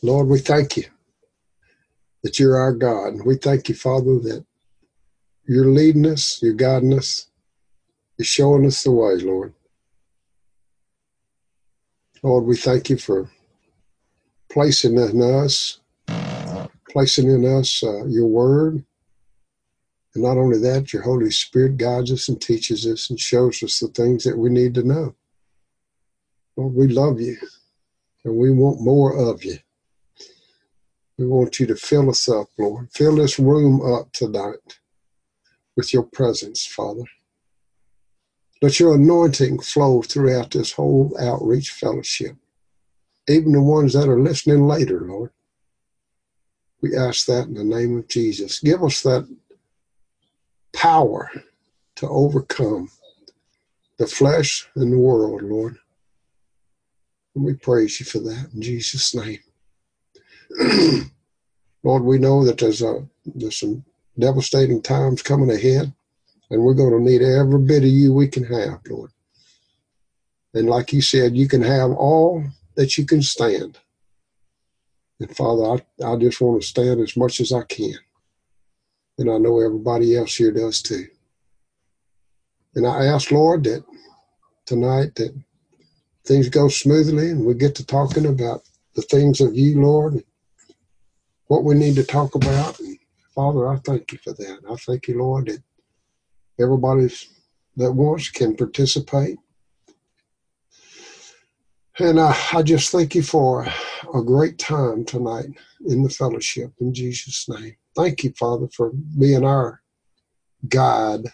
Lord, we thank you that you're our God. And we thank you, Father, that you're leading us, you're guiding us, you're showing us the way, Lord. Lord, we thank you for placing in us your word. And not only that, your Holy Spirit guides us and teaches us and shows us the things that we need to know. Lord, we love you, and we want more of you. We want you to fill us up, Lord. Fill this room up tonight with your presence, Father. Let your anointing flow throughout this whole outreach fellowship, even the ones that are listening later, Lord. We ask that in the name of Jesus. Give us that power to overcome the flesh and the world, Lord. And we praise you for that in Jesus' name. Lord, we know that there's some devastating times coming ahead, and we're going to need every bit of you we can have, Lord. And like you said, you can have all that you can stand. And Father, I just want to stand as much as I can. And I know everybody else here does too. And I ask, Lord, that tonight that things go smoothly and we get to talking about the things of you, Lord, and what we need to talk about. And Father, I thank you for that. I thank you, Lord, that everybody that wants can participate. And I just thank you for a great time tonight in the fellowship in Jesus' name. Thank you, Father, for being our guide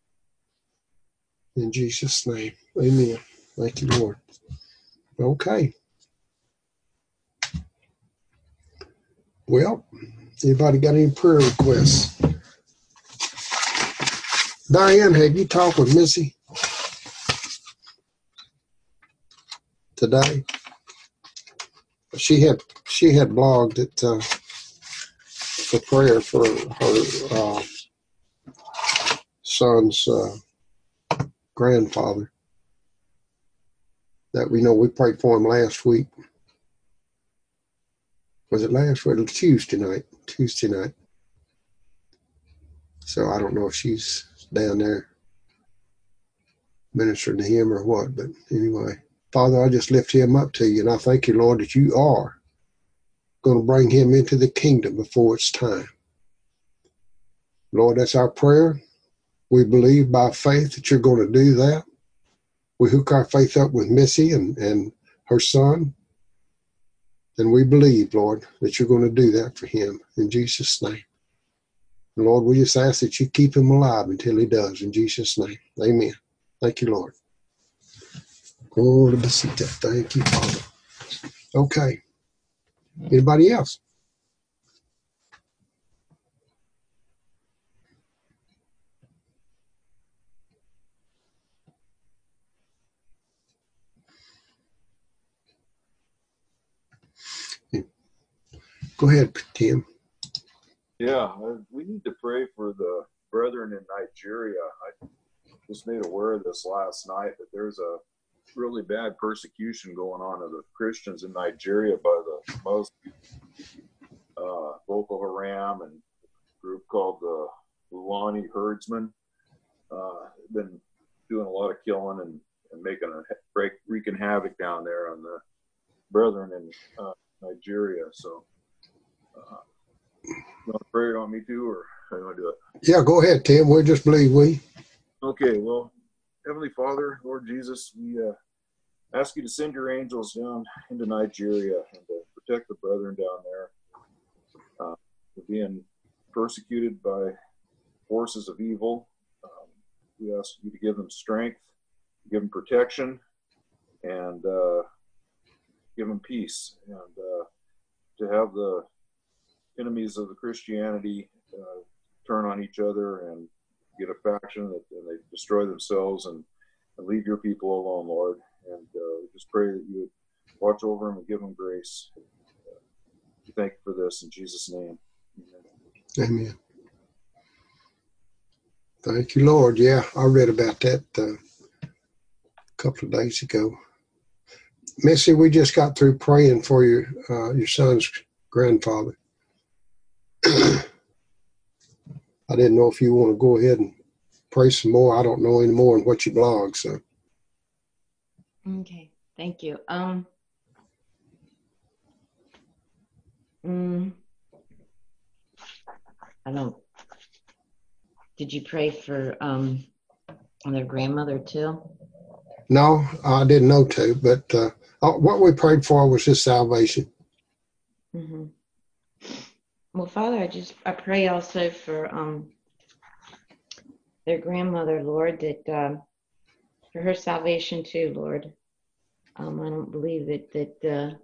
in Jesus' name. Amen. Thank you, Lord. Okay. Well, anybody got any prayer requests? Diane, have you talked with Missy today? She had blogged it for prayer for her son's grandfather. That we know we prayed for him last week. Was it last week? Tuesday night. So I don't know if she's down there ministering to him or what, but anyway. Father, I just lift him up to you, and I thank you, Lord, that you are going to bring him into the kingdom before it's time. Lord, that's our prayer. We believe by faith that you're going to do that. We hook our faith up with Missy and her son, and we believe, Lord, that you're going to do that for him in Jesus' name. And Lord, we just ask that you keep him alive until he does, in Jesus' name. Amen. Thank you, Lord. Thank you, Father. Okay. Anybody else? Go ahead, Tim. Yeah, we need to pray for the brethren in Nigeria. I just made aware of this last night, that there's a really bad persecution going on of the Christians in Nigeria by the Muslims, Boko Haram, and a group called the Fulani herdsmen. Been doing a lot of killing and wreaking havoc down there on the brethren in Nigeria. So, you want to pray on me too, or how do you want to do it? Yeah, go ahead, Tim. We'll just believe we. Okay, well, Heavenly Father, Lord Jesus, we ask you to send your angels down into Nigeria and to protect the brethren down there. They're being persecuted by forces of evil. We ask you to give them strength, give them protection, and give them peace, and to have the enemies of the Christianity turn on each other and get a faction and they destroy themselves and leave your people alone, Lord. And just pray that you would watch over them and give them grace. We thank you for this in Jesus' name. Amen. Amen. Thank you, Lord. Yeah, I read about that a couple of days ago. Missy, we just got through praying for your son's grandfather. I didn't know if you want to go ahead and pray some more. I don't know any more than what you blog, so. Okay, thank you. I don't. Did you pray for their grandmother too? No, I didn't know to, but what we prayed for was his salvation. Mm-hmm. Well, Father, I pray also for their grandmother, Lord, that for her salvation too, Lord. I don't believe that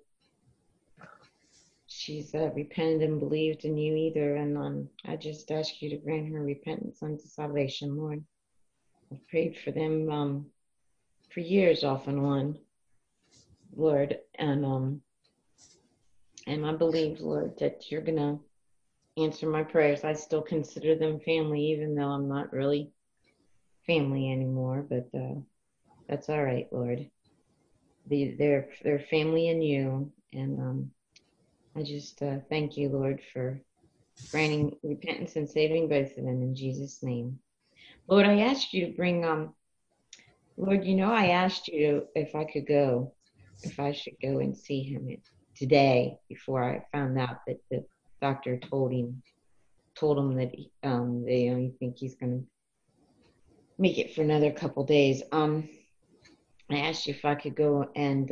she's repented and believed in you either, and I just ask you to grant her repentance unto salvation, Lord. I've prayed for them for years off and on, Lord, and I believe, Lord, that you're gonna answer my prayers. I still consider them family, even though I'm not really family anymore, but that's all right, Lord. They're family in you, and I just thank you, Lord, for granting repentance and saving both of them in Jesus' name. Lord, I asked you to bring, Lord, I asked you if I should go and see him today before I found out that the doctor told him that they only think he's going to make it for another couple days. I asked you if I could go and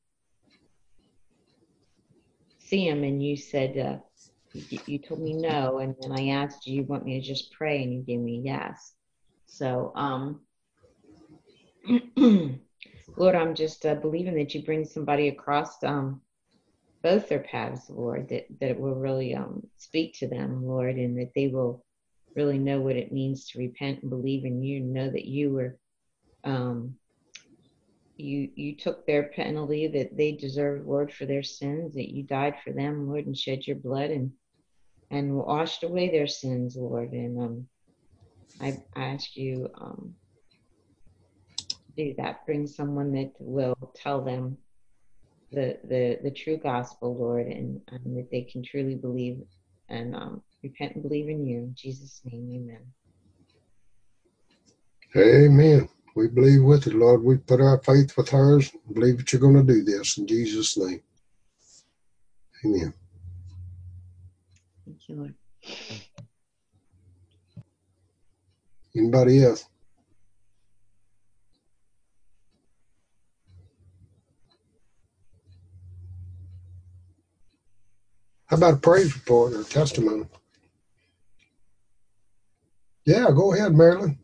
see him, and you said you told me no, and then I asked you want me to just pray, and you gave me yes. So, Lord, I'm just believing that you bring somebody across both their paths, Lord, that it will really speak to them, Lord, and that they will really know what it means to repent and believe in you, and know that you were you took their penalty that they deserved, Lord, for their sins, that you died for them, Lord, and shed your blood and washed away their sins, Lord. And I ask you do that. Bring someone that will tell them the true gospel, Lord, and that they can truly believe and repent and believe in you. In Jesus' name, amen. Amen. We believe with it, Lord. We put our faith with hers and believe that you're going to do this in Jesus' name. Amen. Thank you, Lord. Anybody else? How about a praise report or a testimony? Yeah, go ahead, Marilyn.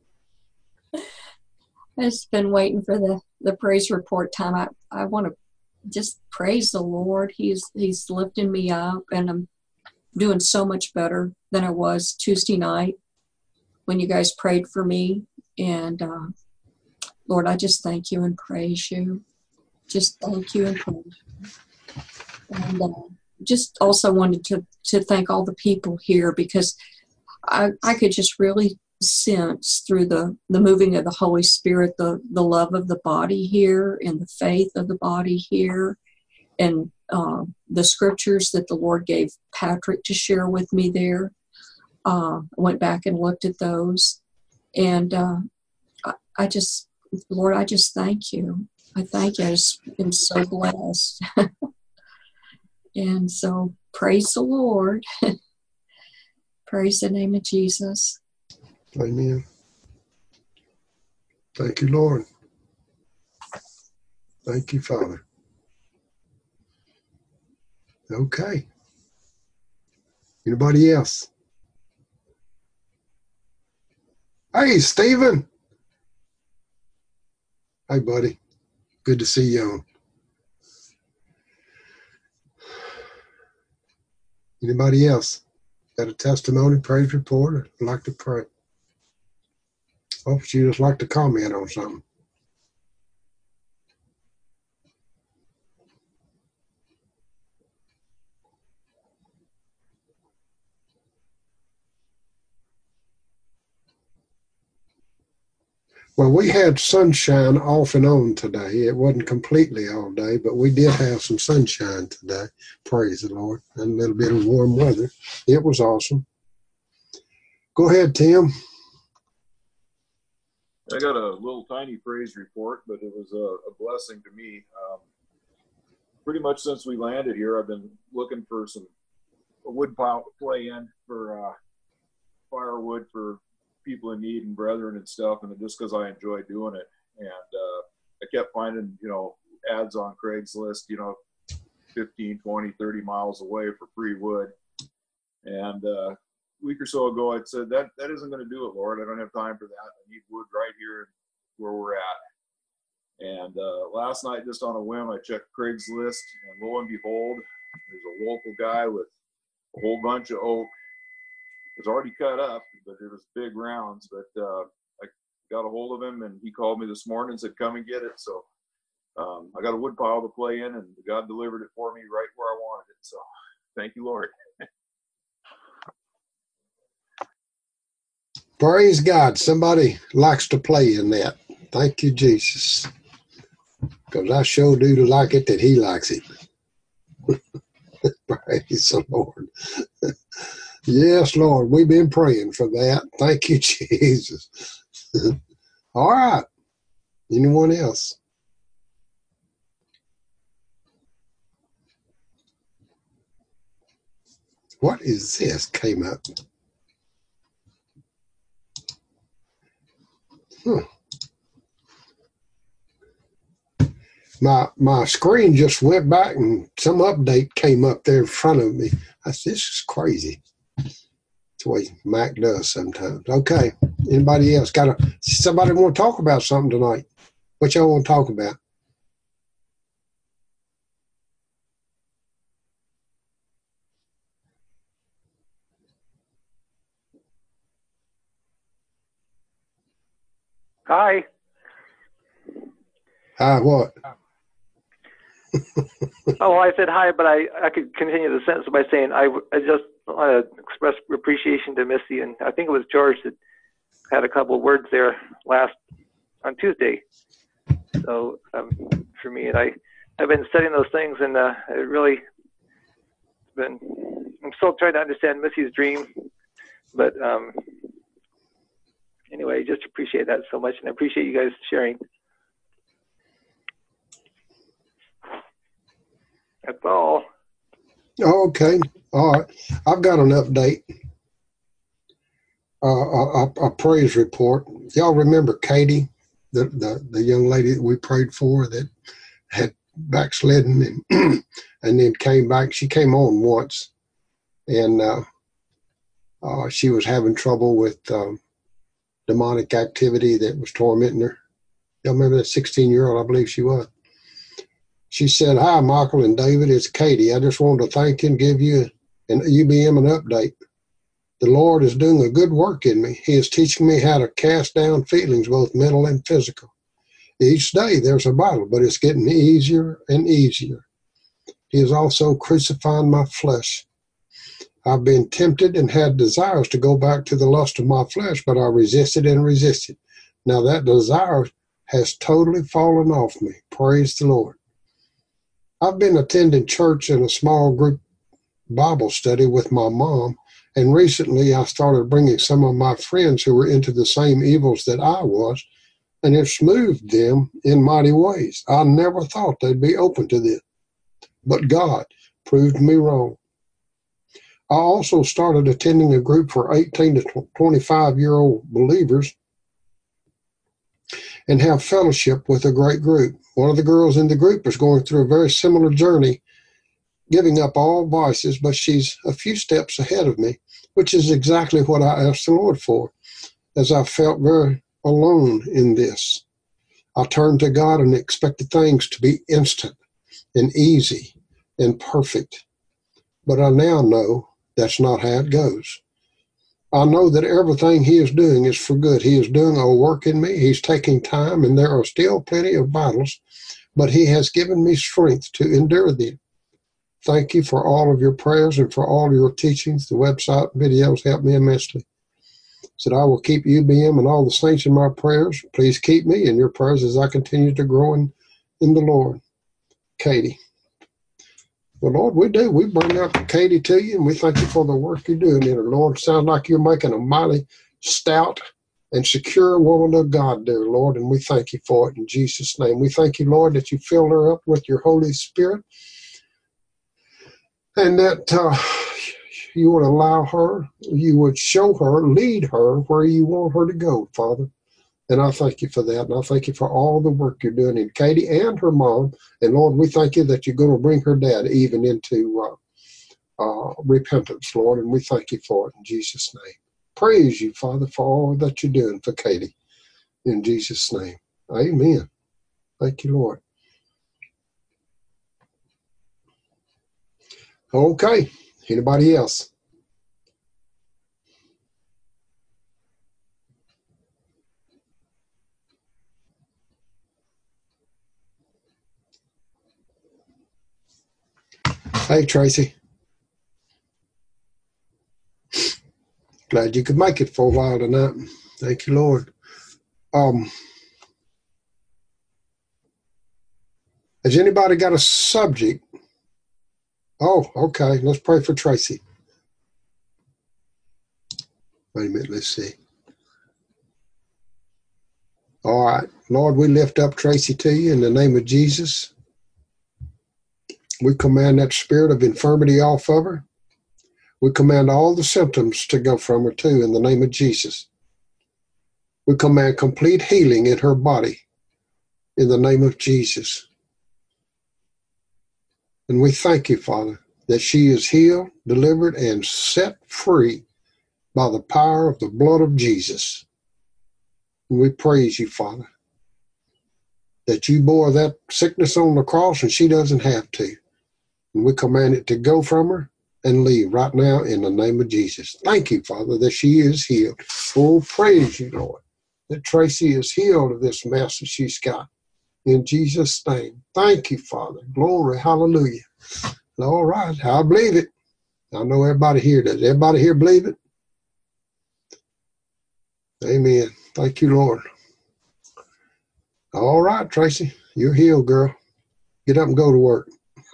I've just been waiting for the praise report time. I want to just praise the Lord. He's lifting me up, and I'm doing so much better than I was Tuesday night when you guys prayed for me. And Lord, I just thank you and praise you. Just thank you and praise you. And just also wanted to thank all the people here, because I could just really sense through the moving of the Holy Spirit, the love of the body here and the faith of the body here, and the scriptures that the Lord gave Patrick to share with me there. I went back and looked at those, and I just, Lord, I just thank you. I thank you. I just am so blessed. And so praise the Lord. Praise the name of Jesus. Amen. Thank you, Lord. Thank you, Father. Okay. Anybody else? Hey, Stephen. Hey, buddy. Good to see you on. Anybody else? Got a testimony, praise report, or like to pray? Hope you just like to comment on something. Well, we had sunshine off and on today. It wasn't completely all day, but we did have some sunshine today. Praise the Lord. And a little bit of warm weather. It was awesome. Go ahead, Tim. I got a little tiny praise report, but it was a blessing to me. Pretty much since we landed here, I've been looking for a wood pile to play in for firewood for people in need and brethren and stuff, and just because I enjoy doing it. And I kept finding, ads on Craigslist, 15, 20, 30 miles away for free wood. And a week or so ago, I said, that isn't going to do it, Lord. I don't have time for that. I need wood right here where we're at. And last night, just on a whim, I checked Craigslist, and lo and behold, there's a local guy with a whole bunch of oak. It was already cut up, but it was big rounds. But I got a hold of him, and he called me this morning and said, come and get it. So I got a wood pile to play in, and God delivered it for me right where I wanted it. So thank you, Lord. Praise God. Somebody likes to play in that. Thank you, Jesus. Because I sure do like it that he likes it. Praise the Lord. Yes, Lord, we've been praying for that. Thank you, Jesus. All right. Anyone else? What is this? Came up. My screen just went back and some update came up there in front of me. I said, this is crazy. That's the way Mac does sometimes. Okay. Anybody else? Somebody want to talk about something tonight? What y'all want to talk about? Hi. Hi, what? Oh, I said hi, but I could continue the sentence by saying I just want to express appreciation to Missy, and I think it was George that had a couple of words there on Tuesday. So for me, and I've been studying those things, and it really I'm still trying to understand Missy's dream, but anyway, just appreciate that so much, and I appreciate you guys sharing. That's all. Okay. All right. I've got an update. A praise report. Y'all remember Katie, the young lady that we prayed for that had backslidden and then came back. She came on once, and she was having trouble with demonic activity that was tormenting her. Y'all remember that 16-year-old? I believe she was. She said, hi, Michael and David, it's Katie. I just wanted to thank you and give you an UBM an update. The Lord is doing a good work in me. He is teaching me how to cast down feelings, both mental and physical. Each day there's a battle, but it's getting easier and easier. He is also crucifying my flesh. I've been tempted and had desires to go back to the lust of my flesh, but I resisted and resisted. Now that desire has totally fallen off me. Praise the Lord. I've been attending church in a small group Bible study with my mom, and recently I started bringing some of my friends who were into the same evils that I was, and it's moved them in mighty ways. I never thought they'd be open to this, but God proved me wrong. I also started attending a group for 18 to 25-year-old believers and have fellowship with a great group. One of the girls in the group is going through a very similar journey, giving up all vices, but she's a few steps ahead of me, which is exactly what I asked the Lord for, as I felt very alone in this. I turned to God and expected things to be instant and easy and perfect, but I now know that's not how it goes. I know that everything He is doing is for good. He is doing a work in me. He's taking time, and there are still plenty of battles, but He has given me strength to endure them. Thank you for all of your prayers and for all your teachings. The website videos help me immensely. Said, I will keep UBM and all the saints in my prayers. Please keep me in your prayers as I continue to grow in the Lord. Katie. Well, Lord, we do. We bring up Katie to you, and we thank you for the work you're doing in her. Lord, sounds like you're making a mighty stout and secure woman of God, dear Lord, and we thank you for it in Jesus' name. We thank you, Lord, that you fill her up with your Holy Spirit, and that you would allow her, you would show her, lead her where you want her to go, Father. And I thank you for that. And I thank you for all the work you're doing in Katie and her mom. And Lord, we thank you that you're going to bring her dad even into repentance, Lord. And we thank you for it in Jesus' name. Praise you, Father, for all that you're doing for Katie. In Jesus' name. Amen. Thank you, Lord. Okay. Anybody else? Hey, Tracy. Glad you could make it for a while tonight. Thank you, Lord. Has anybody got a subject? Oh, okay. Let's pray for Tracy. Wait a minute. Let's see. All right. Lord, we lift up Tracy to you in the name of Jesus. We command that spirit of infirmity off of her. We command all the symptoms to go from her too in the name of Jesus. We command complete healing in her body in the name of Jesus. And we thank you, Father, that she is healed, delivered, and set free by the power of the blood of Jesus. And we praise you, Father, that you bore that sickness on the cross and she doesn't have to. And we command it to go from her and leave right now in the name of Jesus. Thank you, Father, that she is healed. Oh, praise you, Lord, that Tracy is healed of this mess that she's got. In Jesus' name. Thank you, Father. Glory. Hallelujah. All right. I believe it. I know everybody here does. Everybody here believe it? Amen. Thank you, Lord. All right, Tracy. You're healed, girl. Get up and go to work.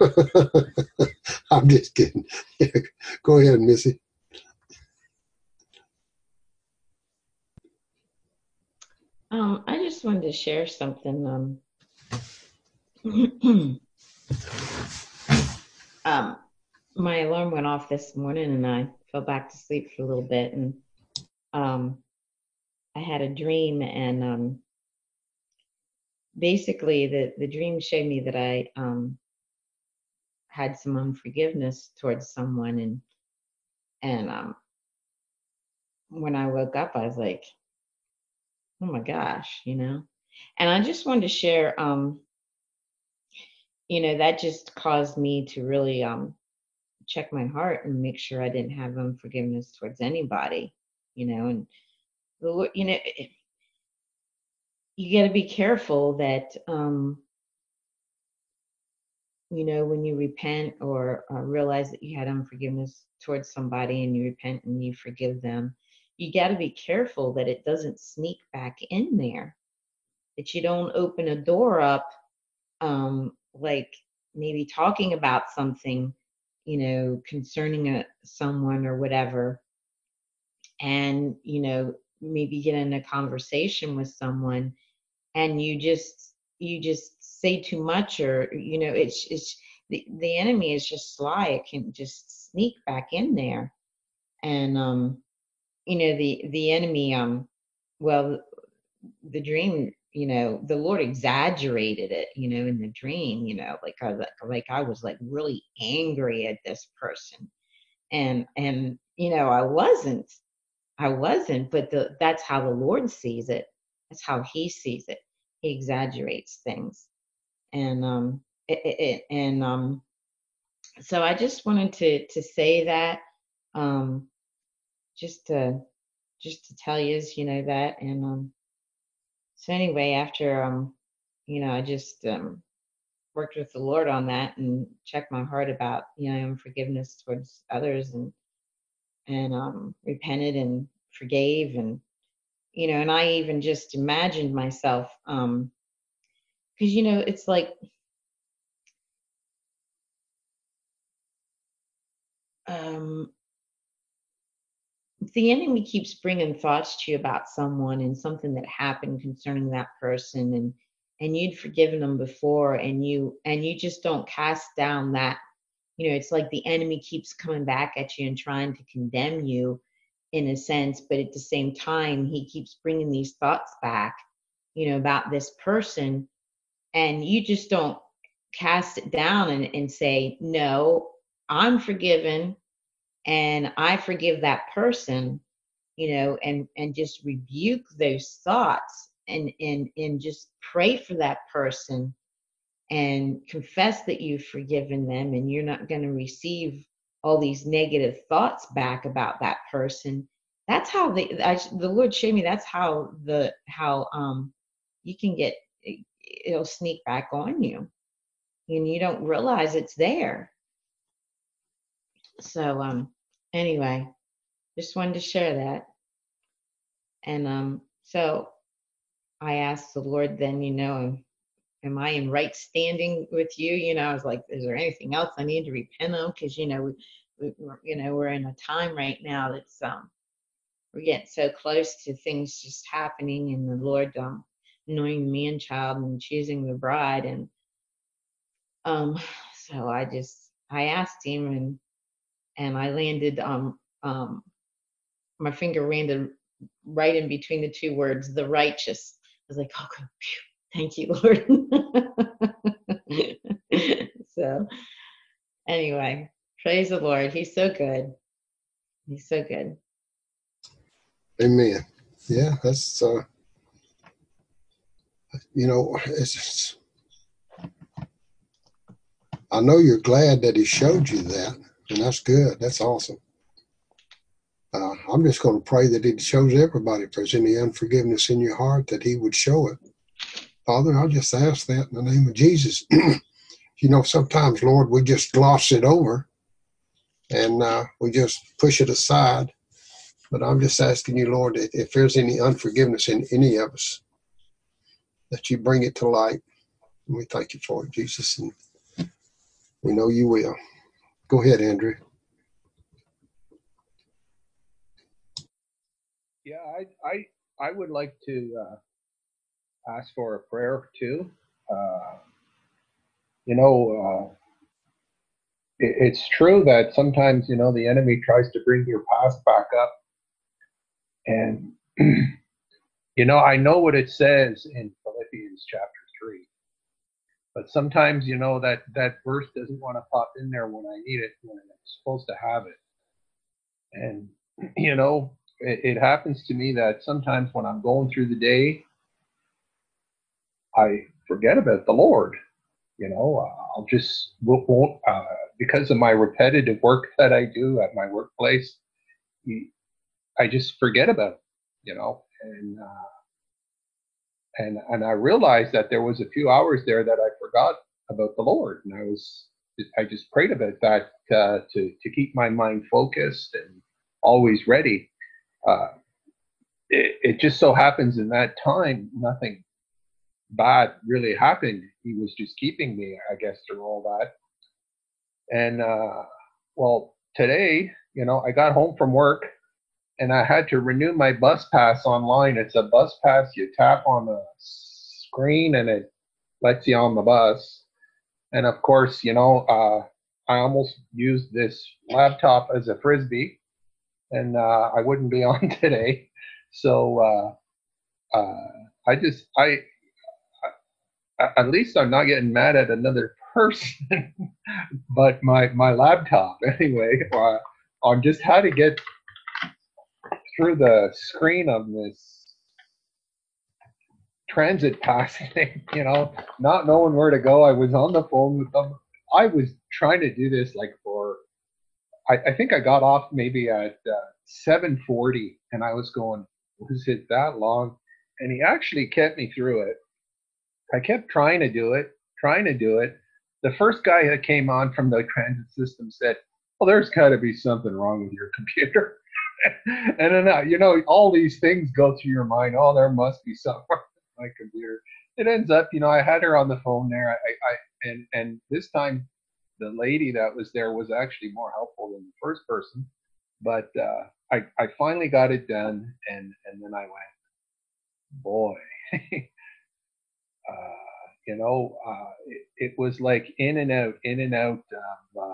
I'm just kidding. Go ahead, Missy. I just wanted to share something. My alarm went off this morning and I fell back to sleep for a little bit, and I had a dream, and basically the dream showed me that I had some unforgiveness towards someone, and when I woke up I was like, oh my gosh, and I just wanted to share, that just caused me to really check my heart and make sure I didn't have unforgiveness towards anybody, and the Lord, you got to be careful that, when you repent or realize that you had unforgiveness towards somebody and you repent and you forgive them, you got to be careful that it doesn't sneak back in there, that you don't open a door up, like maybe talking about something, concerning someone or whatever, and, maybe get in a conversation with someone and you just say too much, or it's the enemy is just sly. It can just sneak back in there, and the enemy, well, the dream, the Lord exaggerated it, in the dream, like I was like really angry at this person, and I wasn't, but that's how the Lord sees it. That's how He sees it. He exaggerates things, and so I just wanted to say that, um, just to tell you, that, and so anyway, after I just worked with the Lord on that and checked my heart about unforgiveness towards others, and repented, and forgave, and and I even just imagined myself, because it's like, the enemy keeps bringing thoughts to you about someone and something that happened concerning that person, and you'd forgiven them before, and you just don't cast down that. It's like the enemy keeps coming back at you and trying to condemn you in a sense, but at the same time he keeps bringing these thoughts back, about this person, and you just don't cast it down and say, no, I'm forgiven and I forgive that person, and just rebuke those thoughts, and just pray for that person and confess that you've forgiven them, and you're not going to receive all these negative thoughts back about that person. That's how the Lord showed me, that's how you can get, it'll sneak back on you and you don't realize it's there. So anyway, just wanted to share that. And so I asked the Lord then, am I in right standing with you? I was like, is there anything else I need to repent of? Because we're in a time right now that's we're getting so close to things just happening, and the Lord anointing the man child and choosing the bride, and so I asked him, and I landed my finger landed right in between the two words, the righteous. I was like, oh, good. Thank you, Lord. So anyway, praise the Lord. He's so good. He's so good. Amen. Yeah, that's, it's I know you're glad that he showed you that, and that's good. That's awesome. I'm just going to pray that he shows everybody if there's any unforgiveness in your heart, that he would show it. Father, I'll just ask that in the name of Jesus. Sometimes, Lord, we just gloss it over and we just push it aside. But I'm just asking you, Lord, if there's any unforgiveness in any of us, that you bring it to light. And we thank you for it, Jesus, and we know you will. Go ahead, Andrew. Yeah, I would like to ask for a prayer too. It's true that sometimes, the enemy tries to bring your past back up. And, I know what it says in Philippians chapter 3. But sometimes, that verse doesn't want to pop in there when I need it, when it's supposed to have it. And, it happens to me that sometimes when I'm going through the day, I forget about the Lord. I'll just won't because of my repetitive work that I do at my workplace. I just forget about it, and I realized that there was a few hours there that I forgot about the Lord, and I just prayed about that to keep my mind focused and always ready. It just so happens in that time nothing bad really happened. He was just keeping me, I guess, through all that. And well, today, I got home from work and I had to renew my bus pass online. It's a bus pass. You tap on the screen and it lets you on the bus. And of course, I almost used this laptop as a Frisbee, and I wouldn't be on today. So at least I'm not getting mad at another person, but my laptop anyway. I just had to get through the screen of this transit pass thing, not knowing where to go. I was on the phone with them. I was trying to do this I think I got off maybe at 7:40, and I was going, was it that long? And he actually kept me through it. I kept trying to do it. The first guy that came on from the transit system said, well, there's got to be something wrong with your computer. And then, all these things go through your mind. Oh, there must be somewhere on my computer. It ends up, I had her on the phone there. And this time, the lady that was there was actually more helpful than the first person. But I finally got it done, and then I went, boy, it was like in and out of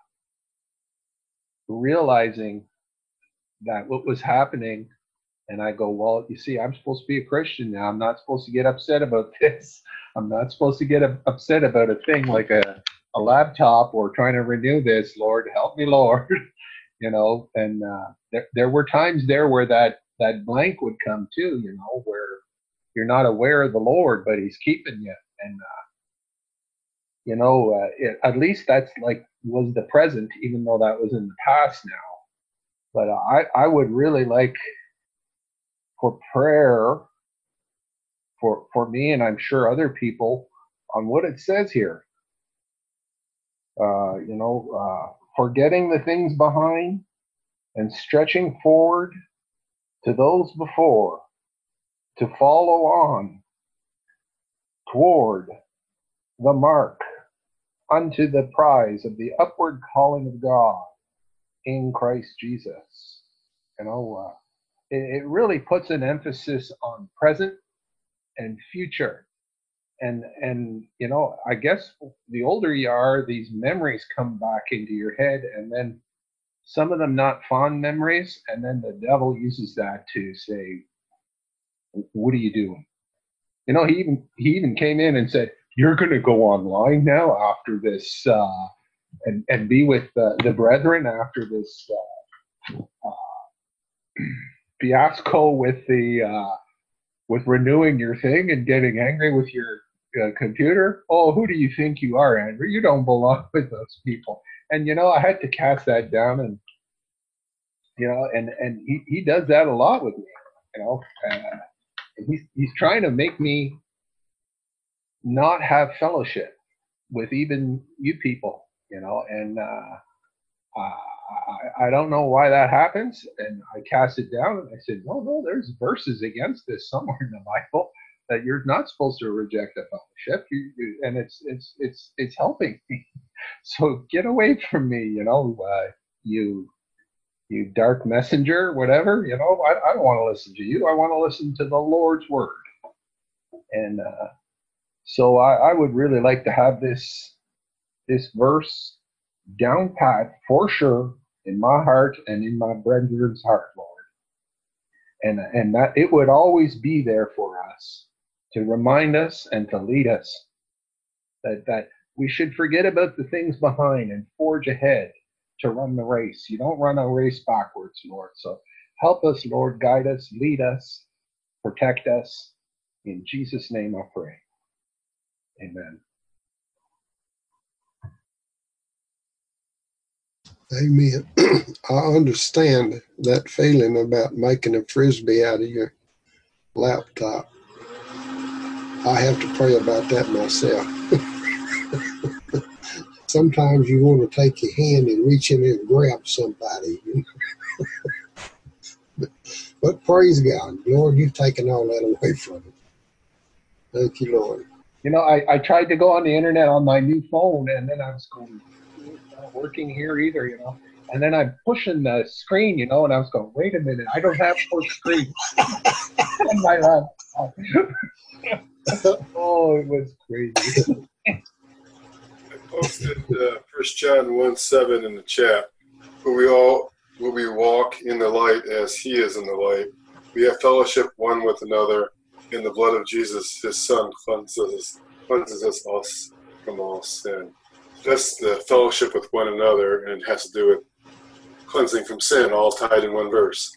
realizing that what was happening. And I go, well, you see, I'm supposed to be a Christian now. I'm not supposed to get upset about this. I'm not supposed to get upset about a thing like a laptop or trying to renew this. Lord, help me, Lord. And there were times there where that blank would come too, where you're not aware of the Lord, but he's keeping you. And, at least that's like was the present, even though that was in the past now. But I would really like for prayer for me, and I'm sure other people, on what it says here. Forgetting the things behind and stretching forward to those before, to follow on toward the mark unto the prize of the upward calling of God in Christ Jesus. It really puts an emphasis on present and future. And I guess the older you are, these memories come back into your head, and then some of them not fond memories, and then the devil uses that to say, what are you doing? He even came in and said, you're going to go online now after this and be with the brethren after this fiasco with with renewing your thing and getting angry with your computer. Oh, who do you think you are, Andrew? You don't belong with those people. And I had to cast that down, and and he does that a lot with me. He's trying to make me not have fellowship with even you people, and I don't know why that happens. And I cast it down, and I said, no, there's verses against this somewhere in the Bible that you're not supposed to reject a fellowship, and it's helping me. So get away from me, you dark messenger, whatever. I don't want to listen to you. I want to listen to the Lord's word. And so I would really like to have this verse down pat for sure in my heart and in my brethren's heart, Lord. And that it would always be there for us to remind us and to lead us that we should forget about the things behind and forge ahead to run the race. You don't run a race backwards, Lord. So help us, Lord, guide us, lead us, protect us. In Jesus' name I pray. Amen. Amen. I understand that feeling about making a frisbee out of your laptop. I have to pray about that myself. Sometimes you want to take your hand and reach in and grab somebody. But praise God. Lord, you've taken all that away from me. Thank you, Lord. I tried to go on the internet on my new phone, and then I was going, it's not working here either, And then I'm pushing the screen, and I was going, wait a minute, I don't have full screen on my laptop. Oh, it was crazy. I posted 1 John 1:7 in the chat. But we walk in the light as he is in the light. We have fellowship one with another, and the blood of Jesus, his son, cleanses us from all sin. That's the fellowship with one another, and it has to do with cleansing from sin, all tied in one verse.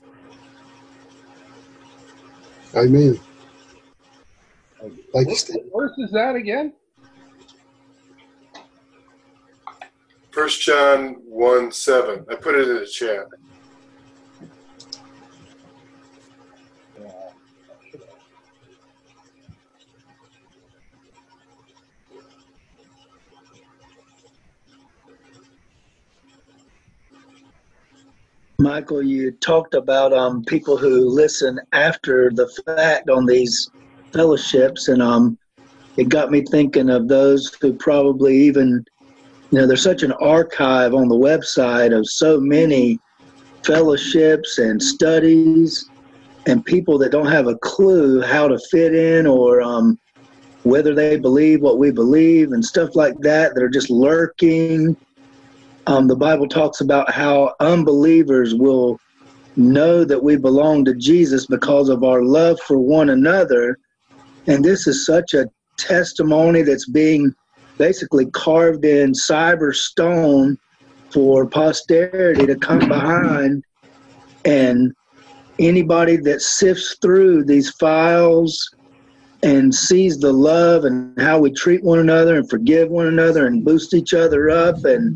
Amen. Thank you, What Steve. verse is that again? 1 John 1:7. I put it in the chat. Michael, you talked about people who listen after the fact on these fellowships, and it got me thinking of those who probably even, there's such an archive on the website of so many fellowships and studies and people that don't have a clue how to fit in or whether they believe what we believe and stuff like that are just lurking. The Bible talks about how unbelievers will know that we belong to Jesus because of our love for one another. And this is such a testimony that's being basically carved in cyber stone for posterity to come behind. And anybody that sifts through these files and sees the love and how we treat one another and forgive one another and boost each other up, and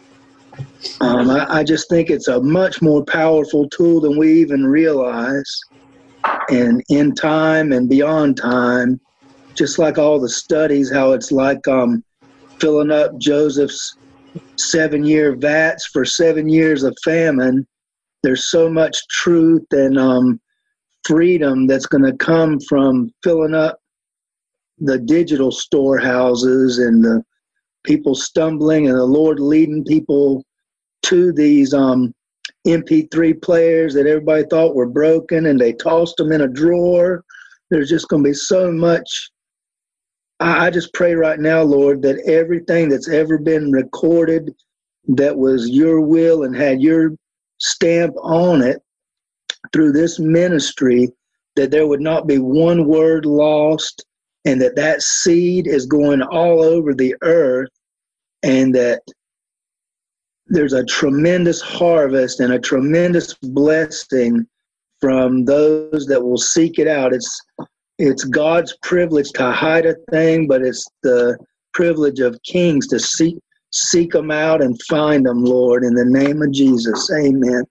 I just think it's a much more powerful tool than we even realize. And in time and beyond time, just like all the studies, how it's like filling up Joseph's 7-year vats for 7 years of famine. There's so much truth and freedom that's going to come from filling up the digital storehouses and the people stumbling and the Lord leading people to these MP3 players that everybody thought were broken and they tossed them in a drawer. There's just going to be so much. I just pray right now, Lord, that everything that's ever been recorded that was your will and had your stamp on it through this ministry, that there would not be one word lost, and that seed is going all over the earth, and that there's a tremendous harvest and a tremendous blessing from those that will seek it out. It's God's privilege to hide a thing, but it's the privilege of kings to seek them out and find them, Lord, in the name of Jesus. Amen.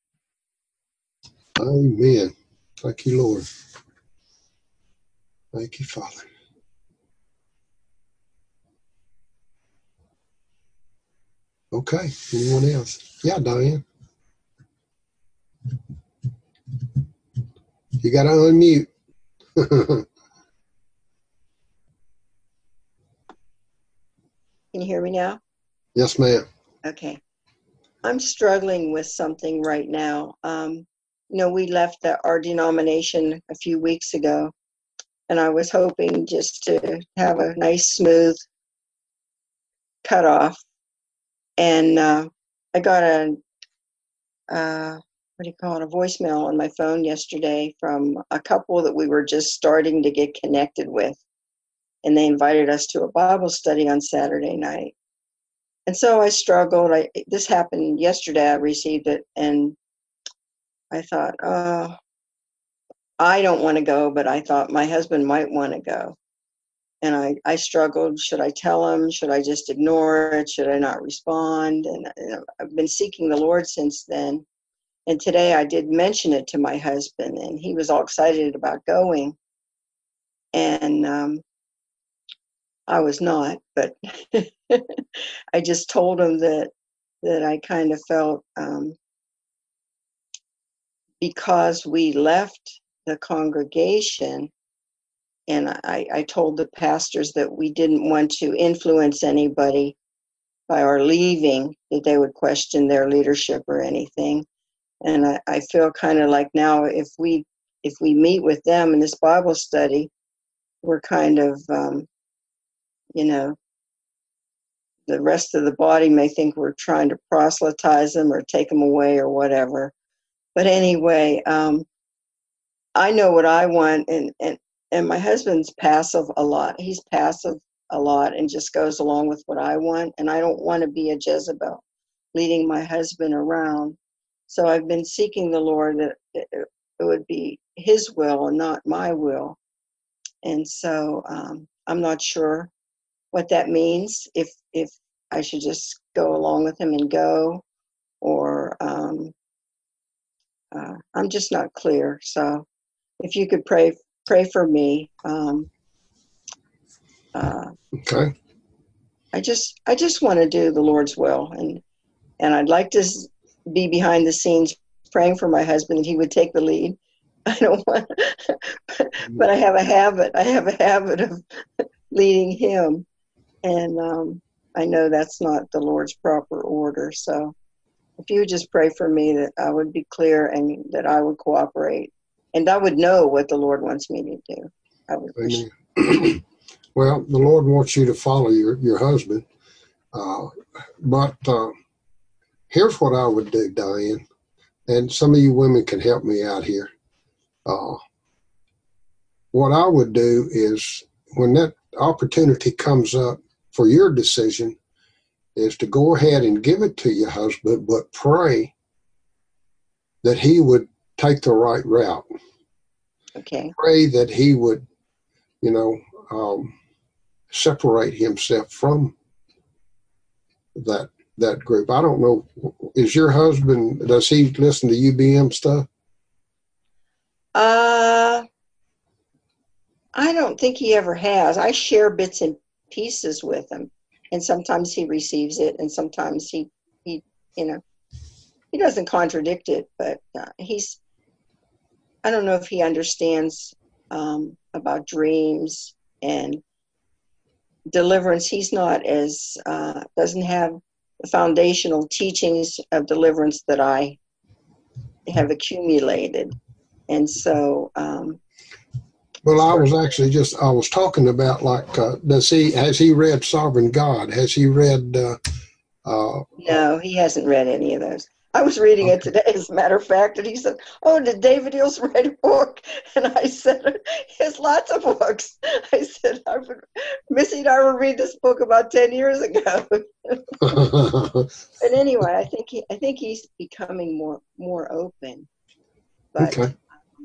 Amen. Thank you, Lord. Thank you, Father. Okay, anyone else? Yeah, Diane. You got to unmute. Can you hear me now? Yes, ma'am. Okay. I'm struggling with something right now. We left our denomination a few weeks ago, and I was hoping just to have a nice, smooth cutoff. And I got a voicemail on my phone yesterday from a couple that we were just starting to get connected with. And they invited us to a Bible study on Saturday night. And so I struggled. This happened yesterday. I received it, and I thought, I don't want to go, but I thought my husband might want to go. And I struggled. Should I tell him? Should I just ignore it? Should I not respond? And I've been seeking the Lord since then. And today I did mention it to my husband, and he was all excited about going. And I was not, but I just told him that I kind of felt because we left the congregation, and I told the pastors that we didn't want to influence anybody by our leaving, that they would question their leadership or anything. And I feel kind of like now if we meet with them in this Bible study, we're kind of, the rest of the body may think we're trying to proselytize them or take them away or whatever. But anyway, I know what I want, and my husband's passive a lot. He's passive a lot and just goes along with what I want. And I don't want to be a Jezebel leading my husband around. So I've been seeking the Lord that it would be his will and not my will. And so I'm not sure what that means, if I should just go along with him and go, or I'm just not clear. So if you could pray for me. Okay. I just want to do the Lord's will, and I'd like to be behind the scenes praying for my husband, that he would take the lead. I don't want, but I have a habit. I have a habit of leading him, and I know that's not the Lord's proper order. So, if you would just pray for me that I would be clear and that I would cooperate, and I would know what the Lord wants me to do. I would appreciate Amen. Well, the Lord wants you to follow your husband, but here's what I would do, Diane, and some of you women can help me out here. What I would do is, when that opportunity comes up for your decision, is to go ahead and give it to your husband, but pray that he would take the right route. Okay. Pray that he would, separate himself from that group. I don't know, is your husband, does he listen to UBM stuff? I don't think he ever has. I share bits and pieces with him, and sometimes he receives it, and sometimes he doesn't contradict it, but I don't know if he understands about dreams and deliverance. He's not doesn't have the foundational teachings of deliverance that I have accumulated. And so, well, I was talking about, like, has he read Sovereign God? Has he read, no, he hasn't read any of those. I was reading it today, as a matter of fact, and he said, "Oh, did David Hills write a book?" And I said, "He has lots of books." I said, "Missy and I were reading this book about 10 years ago." But anyway, I think he's becoming more open. But okay.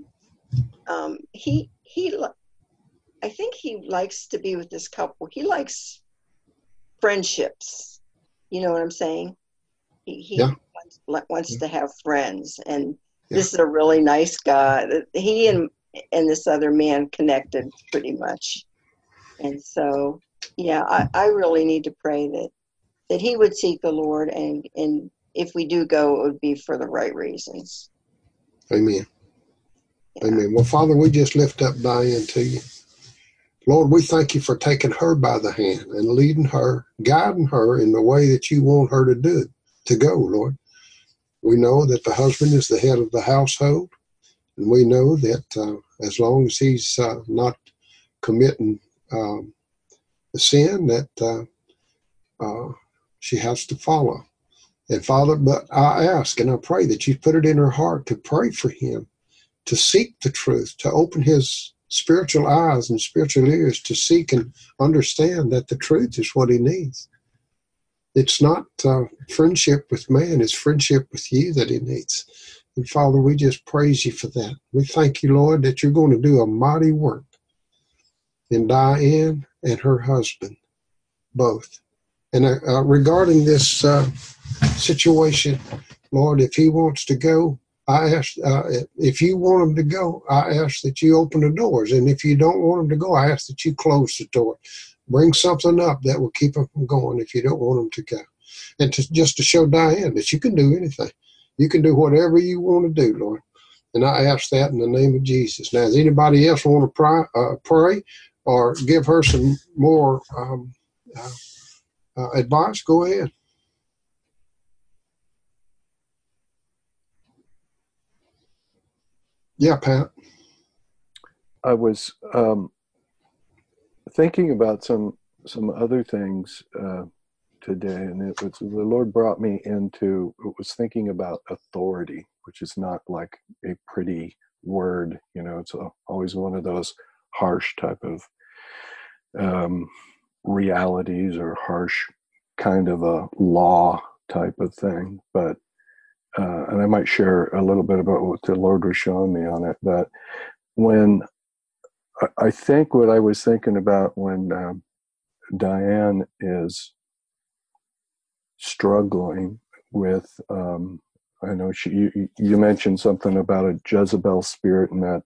I think he likes to be with this couple. He likes friendships. You know what I'm saying? He wants to have friends, and this is a really nice guy. He and this other man connected pretty much, and so I really need to pray that he would seek the Lord, and if we do go, it would be for the right reasons. Amen. Yeah. Amen. Well, Father, we just lift up Diane to you. Lord, we thank you for taking her by the hand and leading her, guiding her in the way that you want her to go, Lord. We know that the husband is the head of the household, and we know that as long as he's not committing the sin, that she has to follow. And Father, but I ask and I pray that you put it in her heart to pray for him, to seek the truth, to open his spiritual eyes and spiritual ears to seek and understand that the truth is what he needs. It's not friendship with man, it's friendship with you that he needs. And Father, we just praise you for that. We thank you, Lord, that you're going to do a mighty work in Diane and her husband, both. And regarding this situation, Lord, if he wants to go, I ask, if you want him to go, I ask that you open the doors. And if you don't want him to go, I ask that you close the door. Bring something up that will keep him from going if you don't want him to go. And just to show Diane that you can do anything. You can do whatever you want to do, Lord. And I ask that in the name of Jesus. Now, does anybody else want to pray or give her some more advice? Go ahead. Yeah, Pat. I was thinking about some other things today, and the Lord brought me into, it was thinking about authority, which is not like a pretty word, it's always one of those harsh type of realities or harsh kind of a law type of thing. But and I might share a little bit about what the Lord was showing me on it. But when I think what I was thinking about when Diane is struggling with, I know you mentioned something about a Jezebel spirit, and that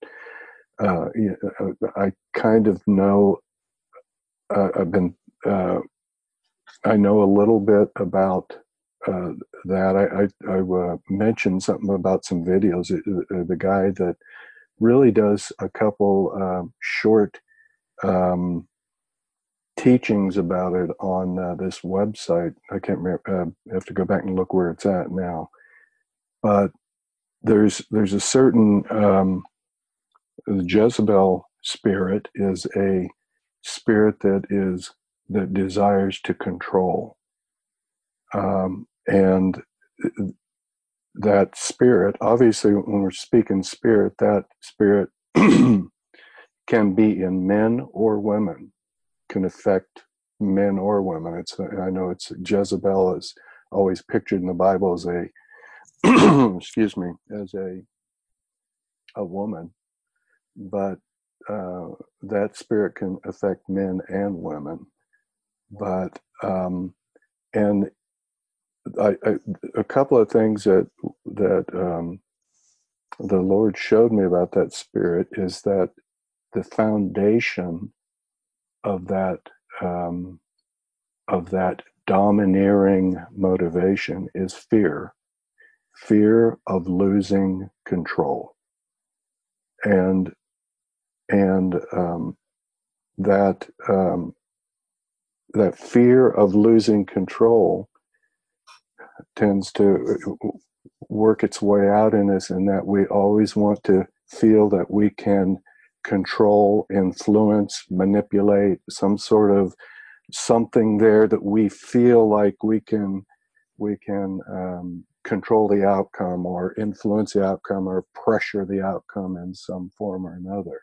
I kind of know. I know a little bit about that. I mentioned something about some videos. The guy that really does a couple short teachings about it on this website. I can't remember. I have to go back and look where it's at now. But there's a certain the Jezebel spirit is a spirit that desires to control, and that spirit, obviously, when we're speaking spirit, that spirit can be in men or women, can affect men or women. I know it's Jezebel is always pictured in the Bible as a excuse me, as a woman, but that spirit can affect men and women. But and a couple of things that the Lord showed me about that spirit is that the foundation of that domineering motivation is fear of losing control, and that fear of losing control tends to work its way out in us, in that we always want to feel that we can control, influence, manipulate, some sort of something there that we feel like we can control the outcome or influence the outcome or pressure the outcome in some form or another.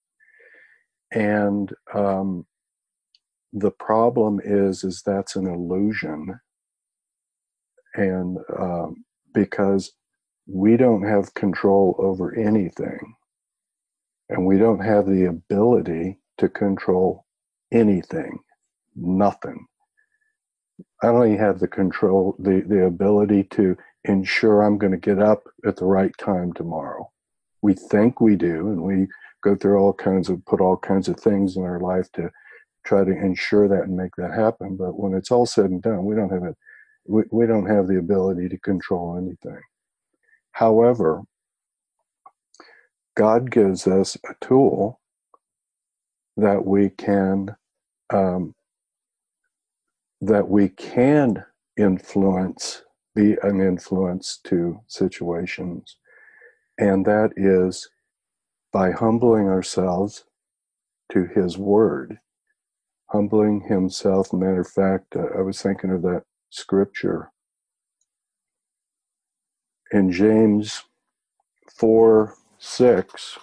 And the problem is that's an illusion, and because we don't have control over anything, and we don't have the ability to control anything, nothing. I only have the control, the ability to ensure I'm going to get up at the right time tomorrow. We think we do, and we go through put all kinds of things in our life to try to ensure that and make that happen. But when it's all said and done, we don't have the ability to control anything. However, God gives us a tool that we can influence, be an influence to situations, and that is by humbling ourselves to His Word. Humbling himself. Matter of fact, I was thinking of that scripture in James 4:6.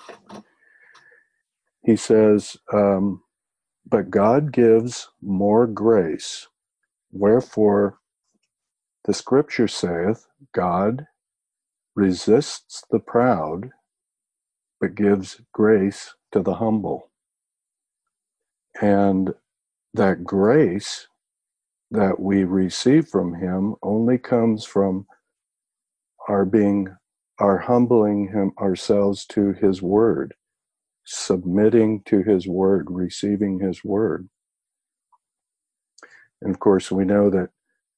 He says, but God gives more grace. Wherefore the scripture saith, God resists the proud, but gives grace to the humble. And that grace that we receive from Him only comes from our humbling ourselves to His Word, submitting to His Word, receiving His Word. And of course, we know that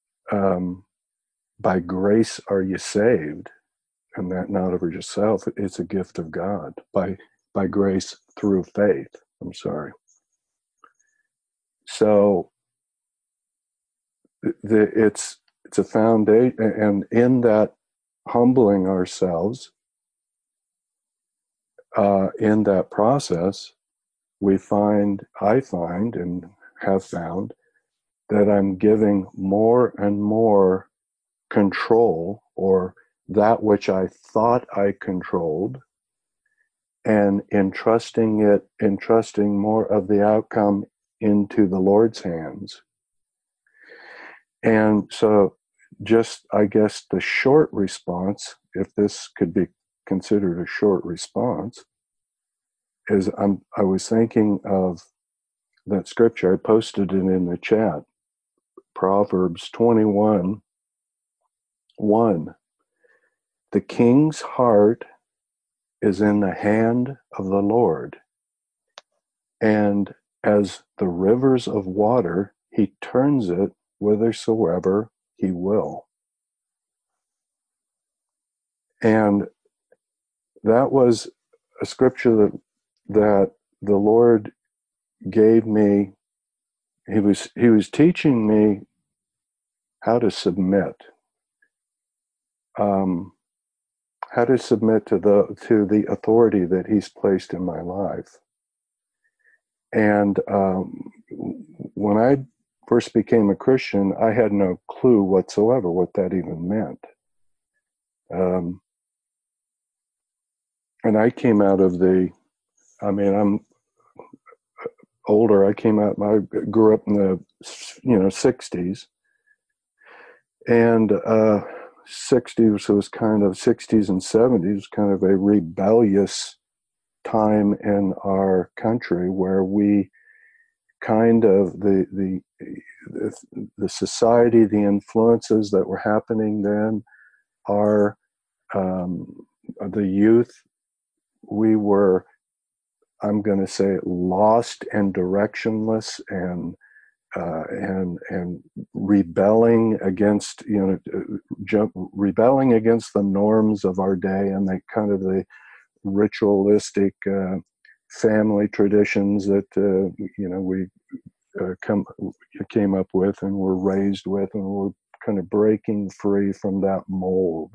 by grace are you saved, and that not of yourself. It's a gift of God by grace through faith. So it's a foundation, and in that humbling ourselves, in that process, I find and have found that I'm giving more and more control, or that which I thought I controlled, and entrusting more of the outcome into the Lord's hands. And so just, I guess, the short response, if this could be considered a short response, is I was thinking of that scripture. I posted it in the chat. Proverbs 21:1. The king's heart is in the hand of the Lord, and as the rivers of water, He turns it whithersoever He will. And that was a scripture that the Lord gave me. He was teaching me how to submit, how to submit to the authority that He's placed in my life. And when I first became a Christian, I had no clue whatsoever what that even meant. And I came out of I'm older. I grew up in the 60s, and 60s was kind of 60s and 70s was kind of a rebellious time in our country, where we kind of the society, the influences that were happening then, are the youth. We were, I'm going to say, lost and directionless, and rebelling against rebelling against the norms of our day, and the ritualistic family traditions that we came up with and were raised with, and we're kind of breaking free from that mold.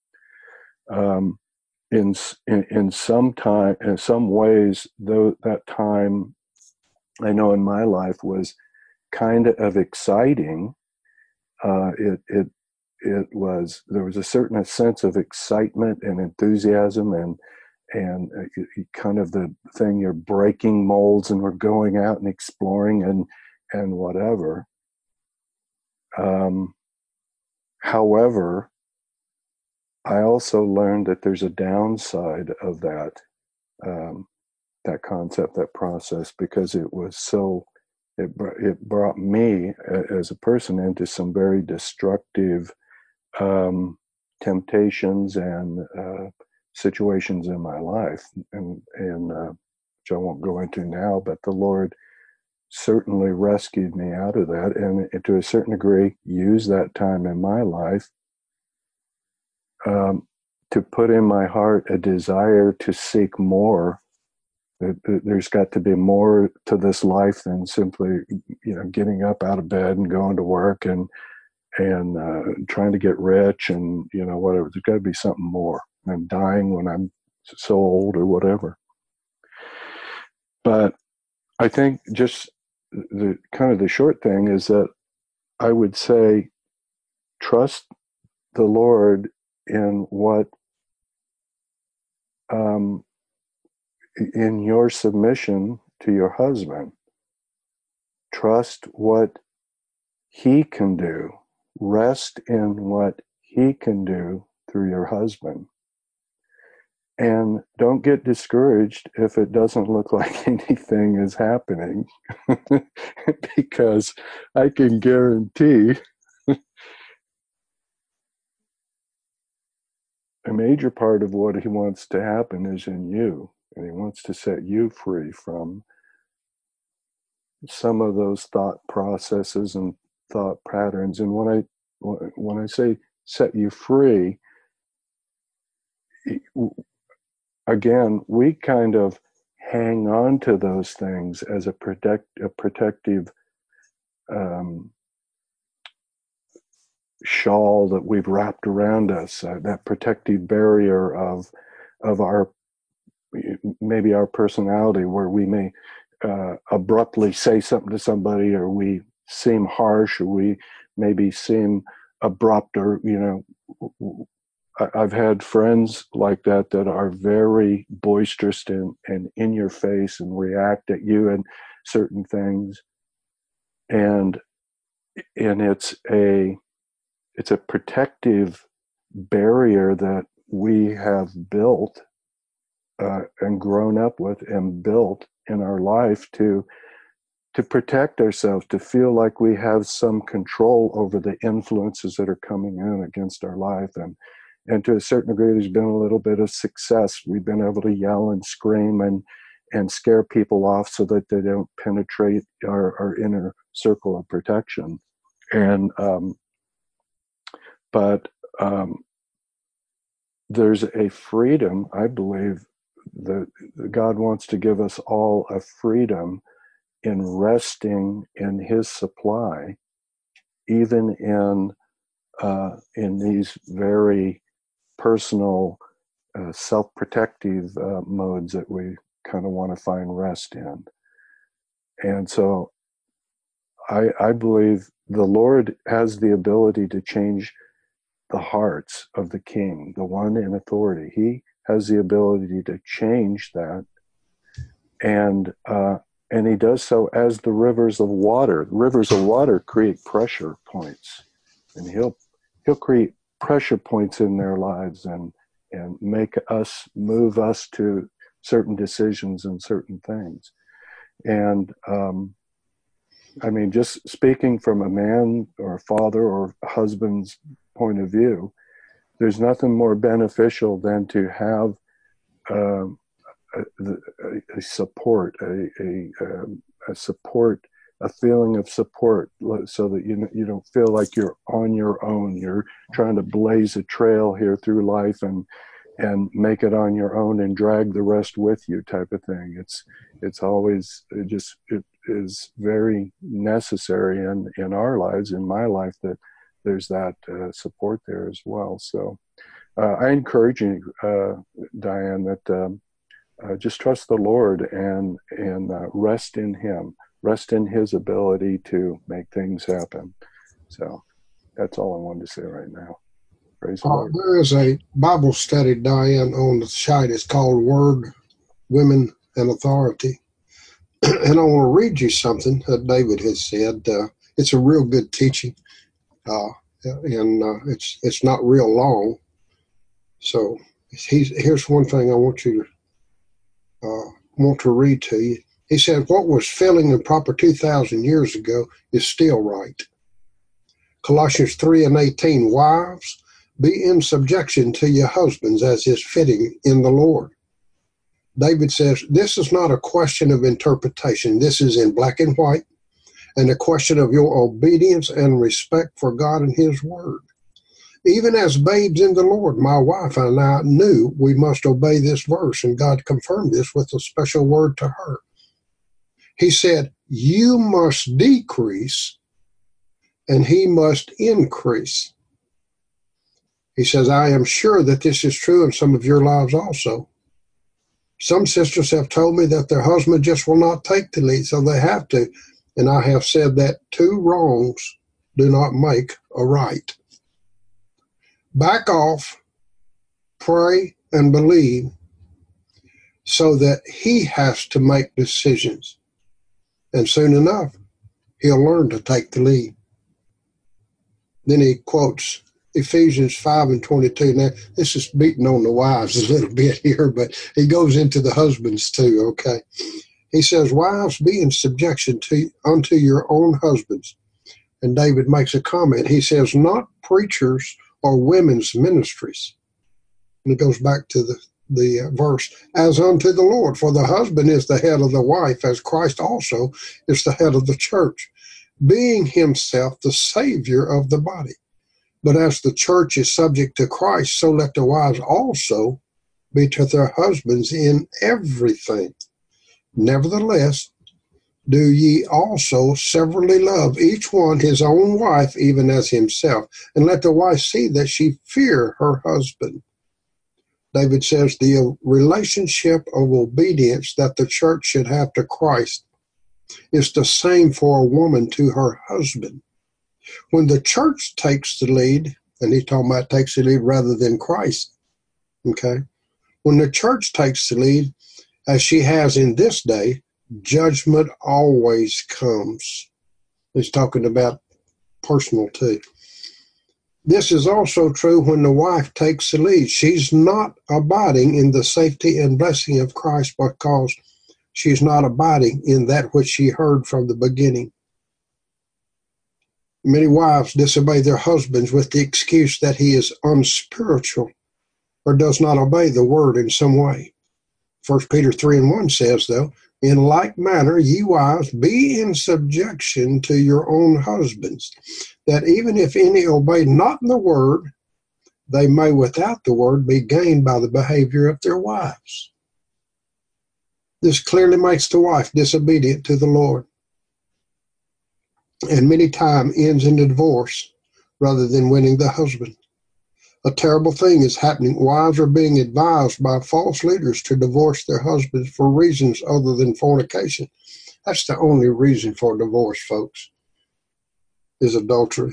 In some ways, though, that time, I know in my life, was kind of exciting. There was a certain sense of excitement and enthusiasm, and kind of the thing, you're breaking molds and we're going out and exploring and whatever. However, I also learned that there's a downside of that concept, that process, because it brought me as a person into some very destructive temptations and situations in my life, and which I won't go into now, but the Lord certainly rescued me out of that, and to a certain degree used that time in my life to put in my heart a desire to seek more. There's got to be more to this life than simply, getting up out of bed and going to work and trying to get rich and whatever. There's got to be something more. I'm dying when I'm so old or whatever. But I think just the short thing is that I would say, trust the Lord in what, in your submission to your husband. Trust what He can do. Rest in what He can do through your husband. And don't get discouraged if it doesn't look like anything is happening, because I can guarantee a major part of what He wants to happen is in you, and He wants to set you free from some of those thought processes and thought patterns. And when I say set you free, again, we kind of hang on to those things as a protective shawl that we've wrapped around us, that protective barrier of our, maybe our personality, where we may abruptly say something to somebody, or we seem harsh, or we maybe seem abrupt, or I've had friends like that are very boisterous and in your face and react at you and certain things, and it's a protective barrier that we have built and grown up with and built in our life to protect ourselves, to feel like we have some control over the influences that are coming in against our life. And to a certain degree, there's been a little bit of success. We've been able to yell and scream and scare people off so that they don't penetrate our inner circle of protection. And but there's a freedom, I believe, that God wants to give us all a freedom in resting in His supply, even in these very personal, self-protective modes that we kind of want to find rest in. And so I believe the Lord has the ability to change the hearts of the king, the one in authority. He has the ability to change that. And he does so as the rivers of water. Rivers of water create pressure points. And he'll create pressure points in their lives and move us to certain decisions and certain things. And I mean, just speaking from a man or a father or a husband's point of view, there's nothing more beneficial than to have a support, a support, a feeling of support, so that you don't feel like you're on your own. You're trying to blaze a trail here through life and make it on your own and drag the rest with you, type of thing. It's always it is very necessary in our lives, in my life, that there's that support there as well. So I encourage you, Diane, that just trust the Lord and rest in Him, rest in His ability to make things happen. So that's all I wanted to say right now. Praise the Lord. There is a Bible study, Diane, on the site. It's called Word, Women, and Authority. And I want to read you something that David has said. It's a real good teaching, and it's not real long. So here's one thing I want you to read to you. He said, "What was failing and proper 2,000 years ago is still right." Colossians 3:18, "Wives, be in subjection to your husbands as is fitting in the Lord." David says, this is not a question of interpretation. This is in black and white, and a question of your obedience and respect for God and His Word. Even as babes in the Lord, my wife and I knew we must obey this verse, and God confirmed this with a special word to her. He said, you must decrease, and he must increase. He says, I am sure that this is true in some of your lives also. Some sisters have told me that their husband just will not take the lead, so they have to. And I have said that two wrongs do not make a right. Back off, pray, and believe so that he has to make decisions. And soon enough, he'll learn to take the lead. Then he quotes Ephesians 5:22. Now, this is beating on the wives a little bit here, but he goes into the husbands too, okay? He says, wives, be in subjection unto your own husbands. And David makes a comment. He says, not preachers or women's ministries. And it goes back to the verse, as unto the Lord, for the husband is the head of the wife, as Christ also is the head of the church, being himself the Savior of the body. But as the church is subject to Christ, so let the wives also be to their husbands in everything. Nevertheless, do ye also severally love each one his own wife, even as himself, and let the wife see that she fear her husband. David says the relationship of obedience that the church should have to Christ is the same for a woman to her husband. When the church takes the lead, and he's talking about takes the lead rather than Christ, okay? When the church takes the lead, as she has in this day, judgment always comes. He's talking about personal too. This is also true when the wife takes the lead. She's not abiding in the safety and blessing of Christ because she's not abiding in that which she heard from the beginning. Many wives disobey their husbands with the excuse that he is unspiritual or does not obey the word in some way. 1 Peter 3:1 says, though, in like manner, ye wives, be in subjection to your own husbands, that even if any obey not the word, they may without the word be gained by the behavior of their wives. This clearly makes the wife disobedient to the Lord, and many times ends in a divorce rather than winning the husband. A terrible thing is happening. Wives are being advised by false leaders to divorce their husbands for reasons other than fornication. That's the only reason for divorce, folks, is adultery.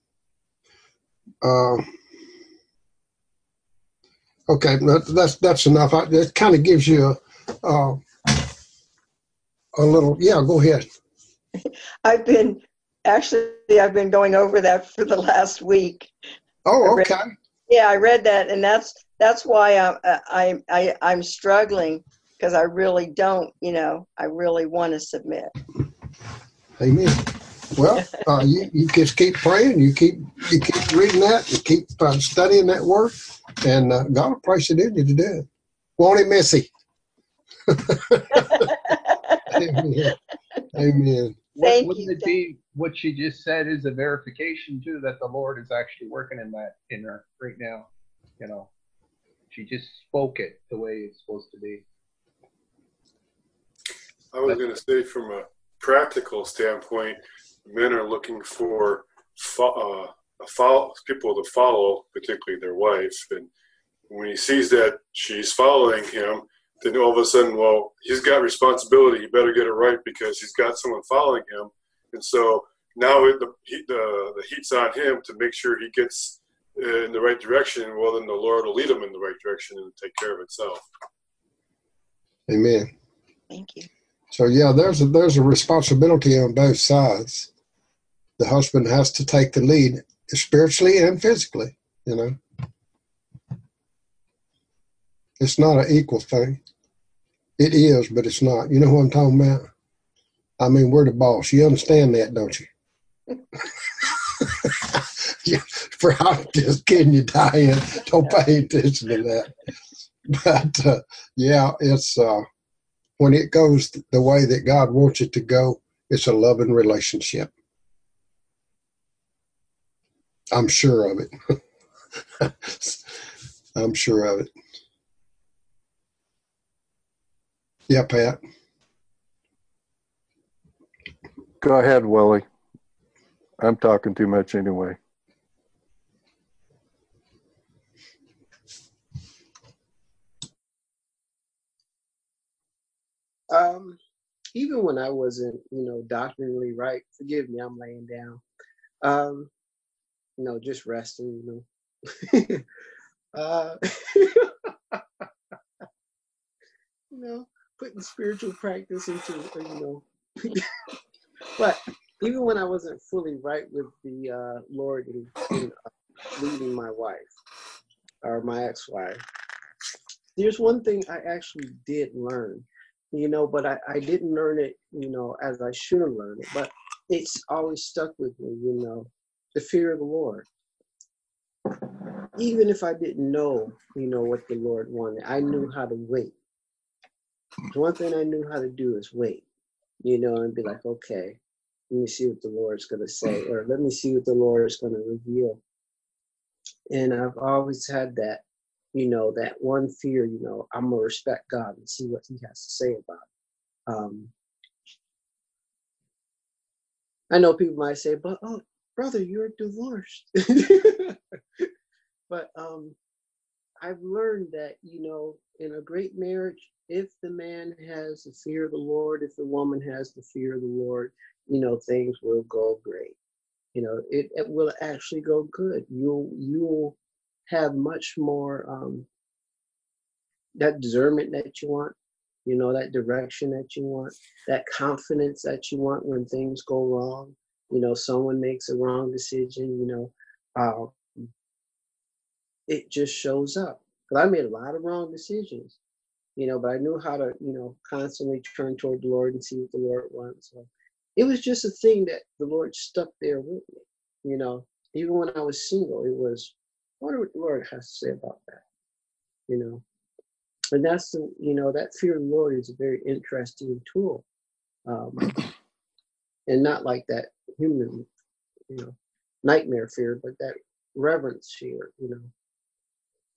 Okay, that's enough. That kind of gives you a little. Yeah, go ahead. I've been going over that for the last week. Oh, okay. I read that, and that's why I'm struggling, because I really don't. I really want to submit. Amen. Well, you just keep praying. You keep reading that. You keep studying that word, and God will place it in you to do it. Won't it, Missy? Amen. Amen. Wouldn't it be what she just said is a verification too that the Lord is actually working in her right now? She just spoke it the way it's supposed to be. I was going to say, from a practical standpoint, men are looking for people to follow, particularly their wife. And when he sees that she's following him, then all of a sudden, well, he's got responsibility. He better get it right because he's got someone following him. And so now the heat's on him to make sure he gets in the right direction. Well, then the Lord will lead him in the right direction and take care of itself. Amen. Thank you. So yeah, there's a responsibility on both sides. The husband has to take the lead spiritually and physically. It's not an equal thing. It is, but it's not. You know what I'm talking about? I mean, we're the boss. You understand that, don't you? I'm just kidding you, Diane. Don't pay attention to that. But yeah, it's when it goes the way that God wants it to go, it's a loving relationship. I'm sure of it. I'm sure of it. Yeah, Pat. Go ahead, Willie. I'm talking too much anyway. Even when I wasn't, doctrinally right, forgive me, I'm laying down. Just resting, putting spiritual practice into, but even when I wasn't fully right with the Lord in leading my wife or my ex-wife, there's one thing I actually did learn, but I didn't learn it, as I should have learned it, but it's always stuck with me, the fear of the Lord. Even if I didn't know, what the Lord wanted, I knew how to wait. One thing I knew how to do is wait, and be like, okay, let me see what the Lord's going to say, or let me see what the Lord's going to reveal. And I've always had that, that one fear, I'm going to respect God and see what he has to say about it. I know people might say, but, oh, brother, you're divorced. But I've learned that, in a great marriage, if the man has the fear of the Lord, if the woman has the fear of the Lord, things will go great. It will actually go good. You'll have much more that discernment that you want, that direction that you want, that confidence that you want when things go wrong. Someone makes a wrong decision, it just shows up. Because I made a lot of wrong decisions, but I knew how to, constantly turn toward the Lord and see what the Lord wants. So it was just a thing that the Lord stuck there with me, even when I was single, it was, I wonder what the Lord has to say about that, and that's the, that fear of the Lord is a very interesting tool, and not like that human, nightmare fear, but that reverence fear,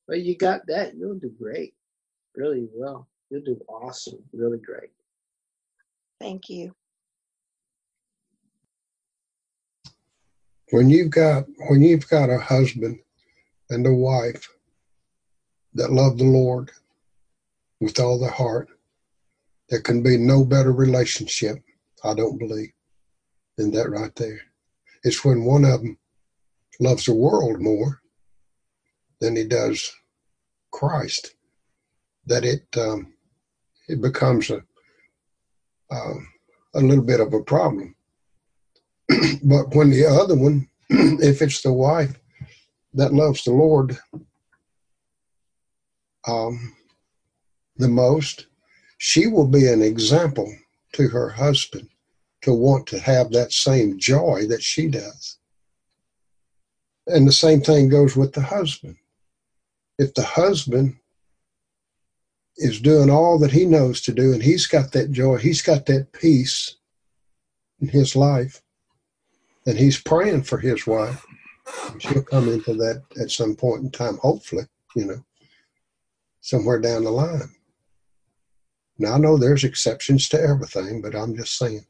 But you got that, you'll do great. Really will. You'll do awesome. Really great. Thank you. When you've got a husband and a wife that love the Lord with all their heart, there can be no better relationship, I don't believe, than that right there. It's when one of them loves the world more than he does Christ that it becomes a little bit of a problem. But when the other one, if it's the wife that loves the Lord the most, she will be an example to her husband to want to have that same joy that she does. And the same thing goes with the husband. If the husband is doing all that he knows to do and he's got that joy, he's got that peace in his life, and he's praying for his wife, she'll come into that at some point in time, hopefully, somewhere down the line. Now, I know there's exceptions to everything, but I'm just saying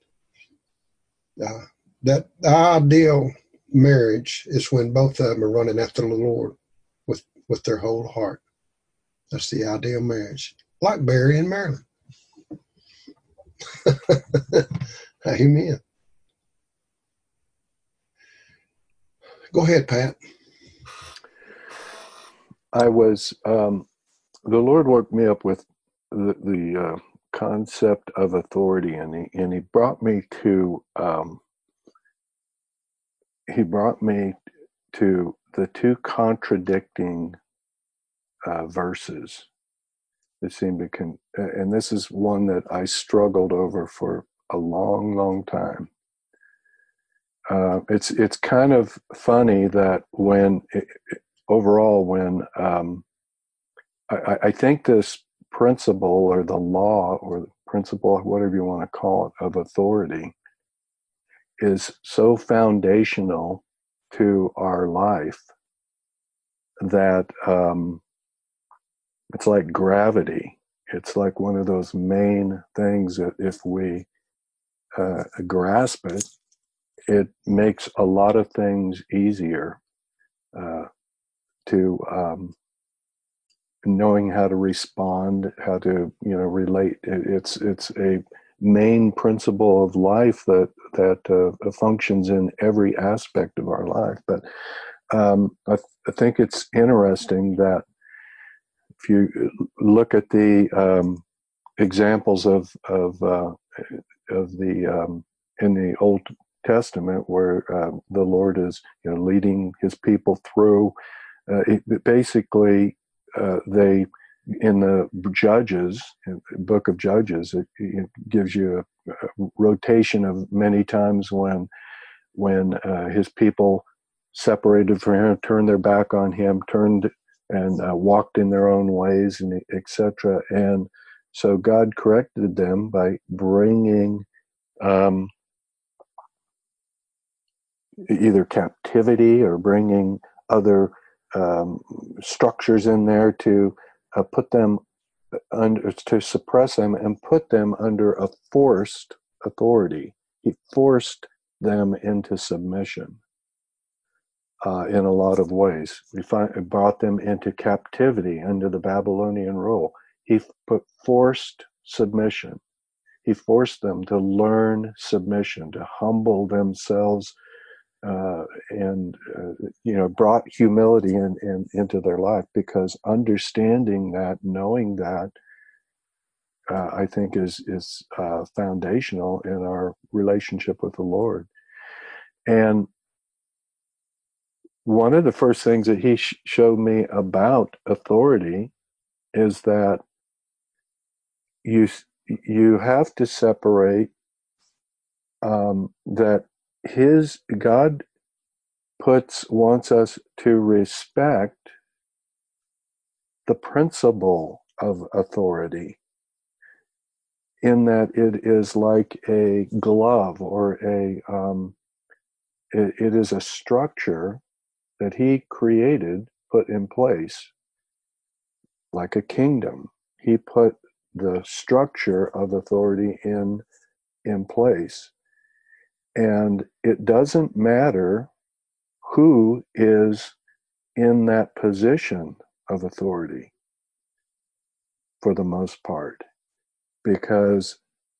that the ideal marriage is when both of them are running after the Lord with their whole heart. That's the ideal marriage, like Barry and Marilyn. Amen. Go ahead, Pat. I was, the Lord woke me up with the concept of authority, and he brought me to the two contradicting verses that seem to and this is one that I struggled over for a long, long time. It's kind of funny that I think this principle or the law or the principle, whatever you want to call it, of authority is so foundational to our life that it's like gravity. It's like one of those main things that if we grasp it, it makes a lot of things easier to knowing how to respond, how to relate. It's a main principle of life that functions in every aspect of our life. But I think it's interesting that if you look at the examples of the in the Old Testament where the Lord is leading his people through, basically they in the Judges, in the book of Judges, it gives you a rotation of many times when his people separated from him, turned their back on him, turned and walked in their own ways, and etc. And so God corrected them by bringing either captivity or bringing other structures in there to put them under, to suppress them and put them under a forced authority. He forced them into submission in a lot of ways. It brought them into captivity under the Babylonian rule. He put forced submission. He forced them to learn submission, to humble themselves, and brought humility into their life, because understanding that, knowing that, I think is foundational in our relationship with the Lord. And one of the first things that he showed me about authority is that you have to separate that God wants us to respect the principle of authority, in that it is like a glove or it is a structure that he created, put in place, like a kingdom. He put the structure of authority in place. And it doesn't matter who is in that position of authority for the most part, because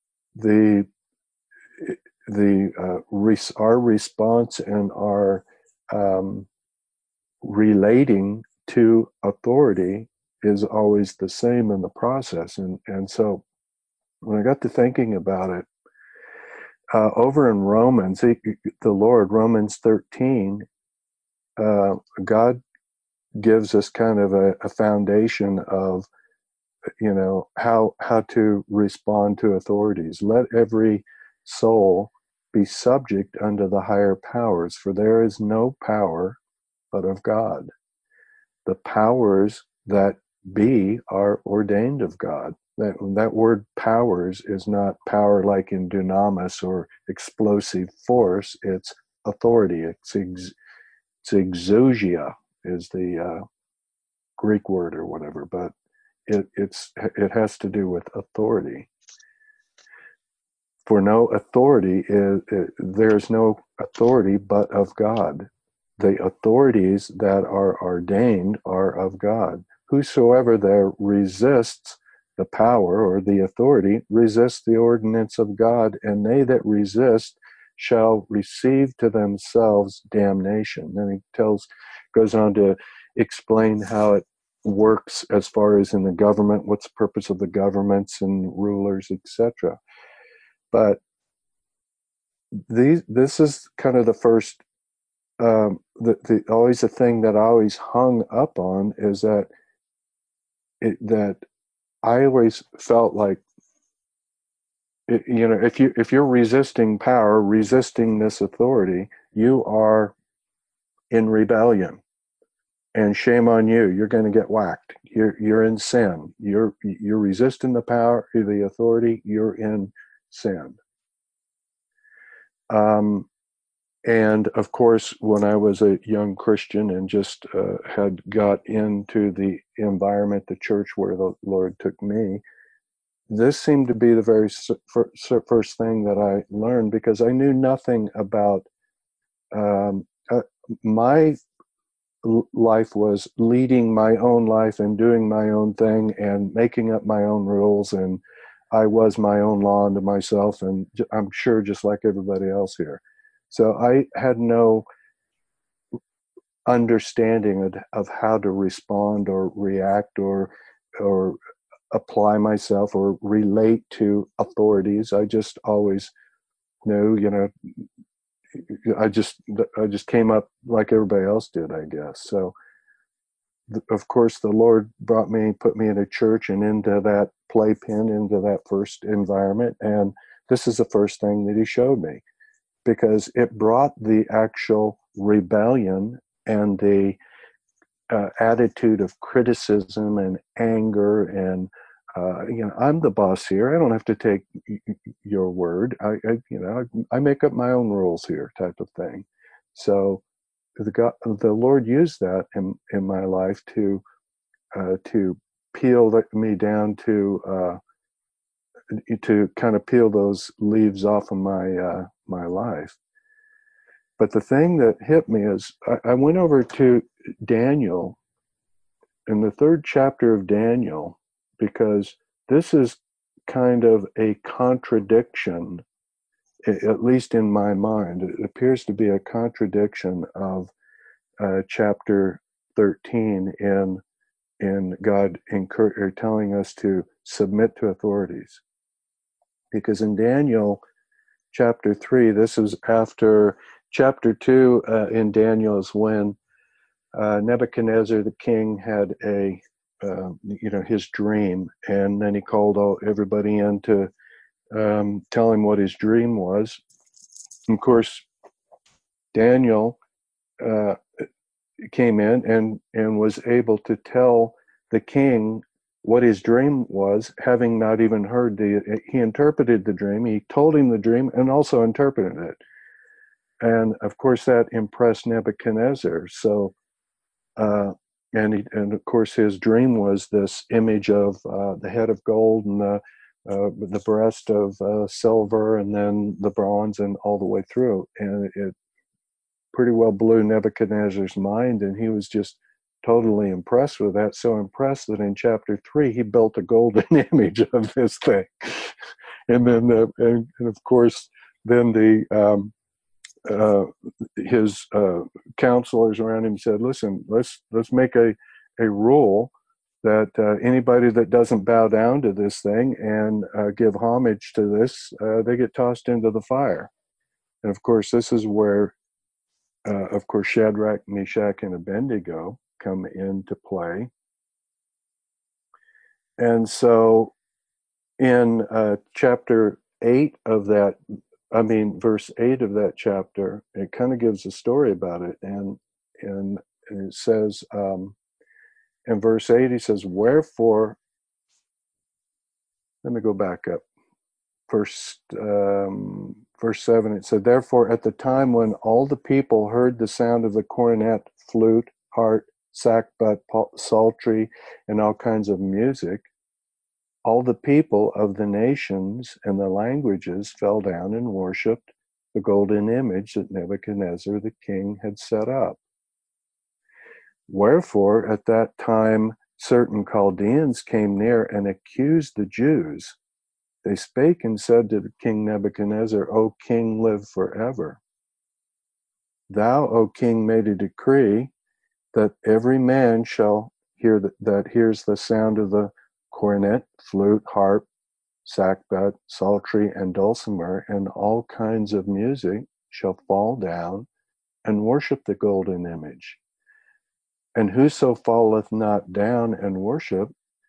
our response and our relating to authority is always the same in the process. And so when I got to thinking about it, over in Romans, Romans 13, God gives us kind of a foundation of, how to respond to authorities. Let every soul be subject unto the higher powers, for there is no power but of God. The powers that be are ordained of God. That word powers is not power like in dunamis or explosive force. It's authority. It's exousia is the Greek word or whatever, but it has to do with authority. For no authority there's no authority but of God. The authorities that are ordained are of God. Whosoever there resists the power or the authority resists the ordinance of God, and they that resist shall receive to themselves damnation. Then he goes on to explain how it works as far as in the government, what's the purpose of the governments and rulers, etc. But this is kind of the first, always the thing that I always hung up on is that that I always felt like, if you're resisting power, resisting this authority, you are in rebellion, and shame on you. You're going to get whacked. You're in sin. You're resisting the power, the authority. You're in sin. And of course, when I was a young Christian and just had got into the environment, the church where the Lord took me, this seemed to be the very first thing that I learned, because I knew nothing about my life was leading my own life and doing my own thing and making up my own rules, and I was my own law unto myself, and I'm sure just like everybody else here. So I had no understanding of how to respond or react or apply myself or relate to authorities. I just always knew, I just came up like everybody else did, I guess. So of course the Lord put me in a church and into that playpen, into that first environment, and this is the first thing that he showed me, because it brought the actual rebellion and the attitude of criticism and anger and I'm the boss here. I don't have to take your word. I make up my own rules here, type of thing. So the Lord used that in my life to peel me down to kind of peel those leaves off of my life. But the thing that hit me is I went over to Daniel, in the 3rd chapter of Daniel, because this is kind of a contradiction, at least in my mind. It appears to be a contradiction of chapter 13 in God telling us to submit to authorities. Because in Daniel chapter 3, this is after chapter 2 in Daniel is when Nebuchadnezzar the king had his dream, and then he called everybody in to tell him what his dream was. Of course, Daniel came in and was able to tell the king what his dream was, having not even heard he interpreted the dream. He told him the dream and also interpreted it. And of course that impressed Nebuchadnezzar. So and of course his dream was this image of the head of gold and the breast of silver, and then the bronze, and all the way through. And it pretty well blew Nebuchadnezzar's mind, and he was just totally impressed with that. So impressed that in chapter 3 he built a golden image of this thing, and then and of course then his counselors around him said, "Listen, let's make a rule that anybody that doesn't bow down to this thing and give homage to this, they get tossed into the fire." And of course, this is where, of course, Shadrach, Meshach, and Abednego come into play. And so in chapter 8 of that, verse 8 of that chapter, it kind of gives a story about it. And it says, in verse 8, he says, "Wherefore," let me go back up. Verse 7, it said, "Therefore, at the time when all the people heard the sound of the cornet, flute, harp, sackbut, psaltery, and all kinds of music, all the people of the nations and the languages fell down and worshipped the golden image that Nebuchadnezzar the king had set up. Wherefore, at that time, certain Chaldeans came near and accused the Jews. They spake and said to King Nebuchadnezzar, O king, live forever. Thou, O king, made a decree that every man shall hear that hears the sound of the cornet, flute, harp, sackbut, psaltery, and dulcimer, and all kinds of music shall fall down and worship the golden image. And whoso falleth not down and worship,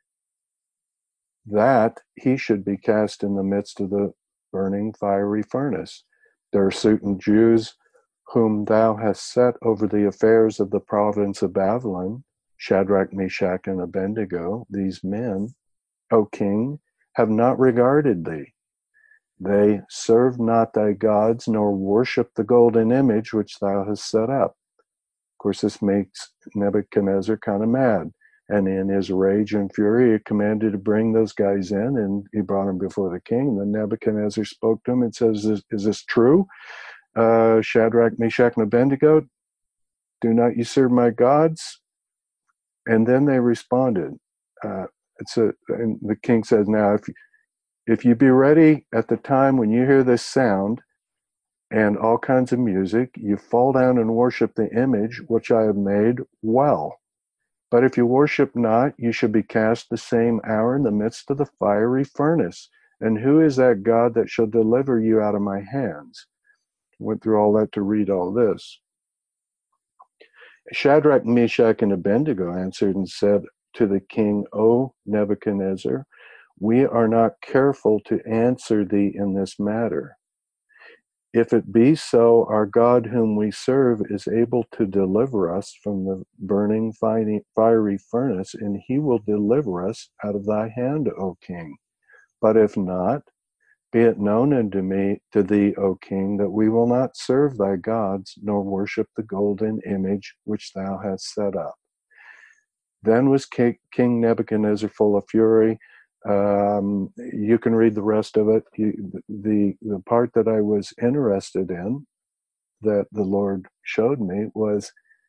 that he should be cast in the midst of the burning fiery furnace. There are certain Jews whom thou hast set over the affairs of the province of Babylon, Shadrach, Meshach, and Abednego. These men, O king, have not regarded thee. They serve not thy gods, nor worship the golden image which thou hast set up." Of course, this makes Nebuchadnezzar kind of mad. And in his rage and fury, he commanded to bring those guys in, and he brought them before the king. And then Nebuchadnezzar spoke to him and says, "Is this true? Shadrach, Meshach, and Abednego, do not you serve my gods?" And then they responded. And the king says, "Now, if you be ready at the time when you hear this sound and all kinds of music, you fall down and worship the image which I have made, well. But if you worship not, you shall be cast the same hour in the midst of the fiery furnace. And who is that God that shall deliver you out of my hands?" Went through all that to read all this. Shadrach, Meshach, and Abednego answered and said to the king, "O Nebuchadnezzar, we are not careful to answer thee in this matter. If it be so, our God whom we serve is able to deliver us from the burning fiery furnace, and he will deliver us out of thy hand, O king. But if not, be it known to thee, O king, that we will not serve thy gods, nor worship the golden image which thou hast set up." Then was King Nebuchadnezzar full of fury. You can read the rest of it. The part that I was interested in, that the Lord showed me, was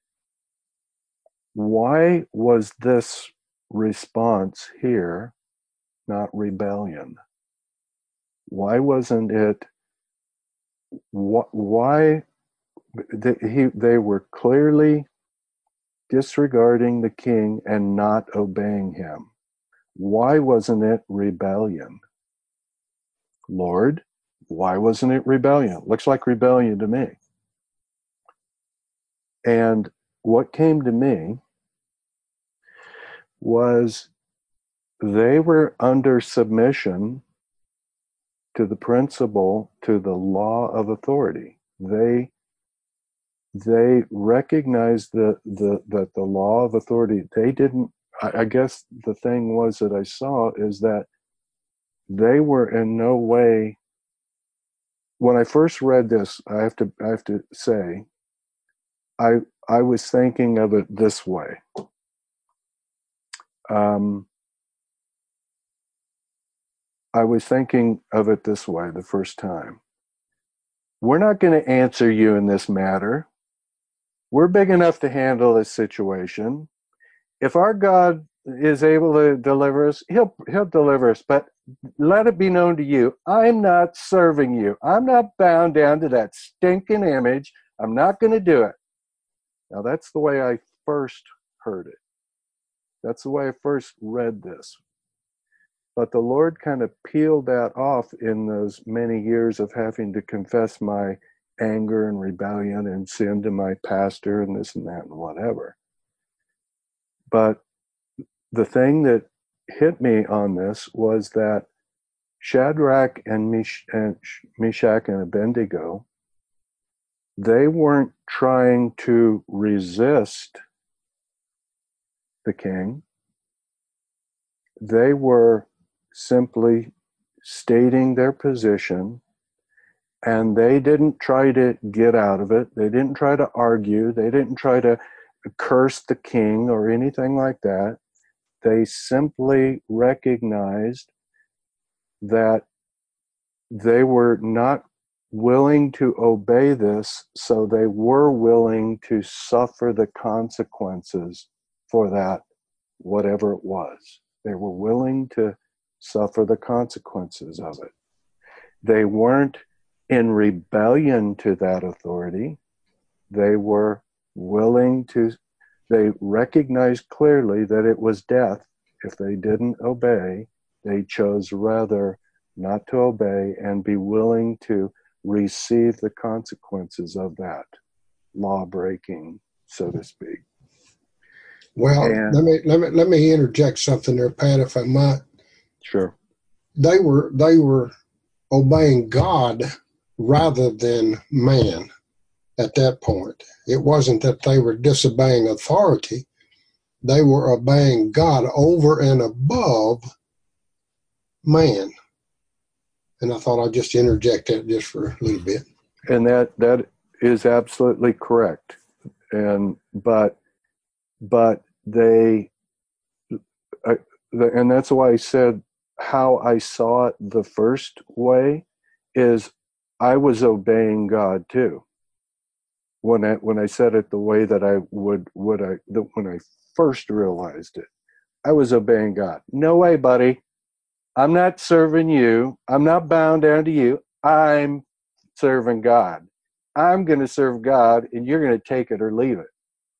why was this response here not rebellion? Why wasn't it? Why they were clearly disregarding the king and not obeying him? Why wasn't it rebellion? Lord, why wasn't it rebellion? Looks like rebellion to me. And what came to me was they were under submission to the principle, to the law of authority. They recognized that the law of authority, they didn't, I guess the thing was that I saw is that they were in no way, when I first read this, I have to say, I was thinking of it this way. I was thinking of it this way the first time. We're not going to answer you in this matter. We're big enough to handle this situation. If our God is able to deliver us, he'll deliver us. But let it be known to you, I'm not serving you. I'm not bound down to that stinking image. I'm not going to do it. Now, that's the way I first heard it. That's the way I first read this. But the Lord kind of peeled that off in those many years of having to confess my anger and rebellion and sin to my pastor and this and that and whatever. But the thing that hit me on this was that Shadrach and Meshach and Abednego, they weren't trying to resist the king. They were simply stating their position, and they didn't try to get out of it. They didn't try to argue. They didn't try to curse the king or anything like that. They simply recognized that they were not willing to obey this, so they were willing to suffer the consequences for that, whatever it was. They were willing to suffer the consequences of it. They weren't in rebellion to that authority. They were willing to, they recognized clearly that it was death if they didn't obey. They chose rather not to obey and be willing to receive the consequences of that law breaking, so to speak. Well, let me interject something there, Pat, if I might. Sure. They were obeying God rather than man at that point. It wasn't that they were disobeying authority. They were obeying God over and above man. And I thought I'd just interject that just for a little bit. And that is absolutely correct. And but they, and that's why I said how I saw it the first way is I was obeying God too. When I said it the way that I when I first realized it, I was obeying God. No way, buddy. I'm not serving you. I'm not bound down to you. I'm serving God. I'm going to serve God, and you're going to take it or leave it.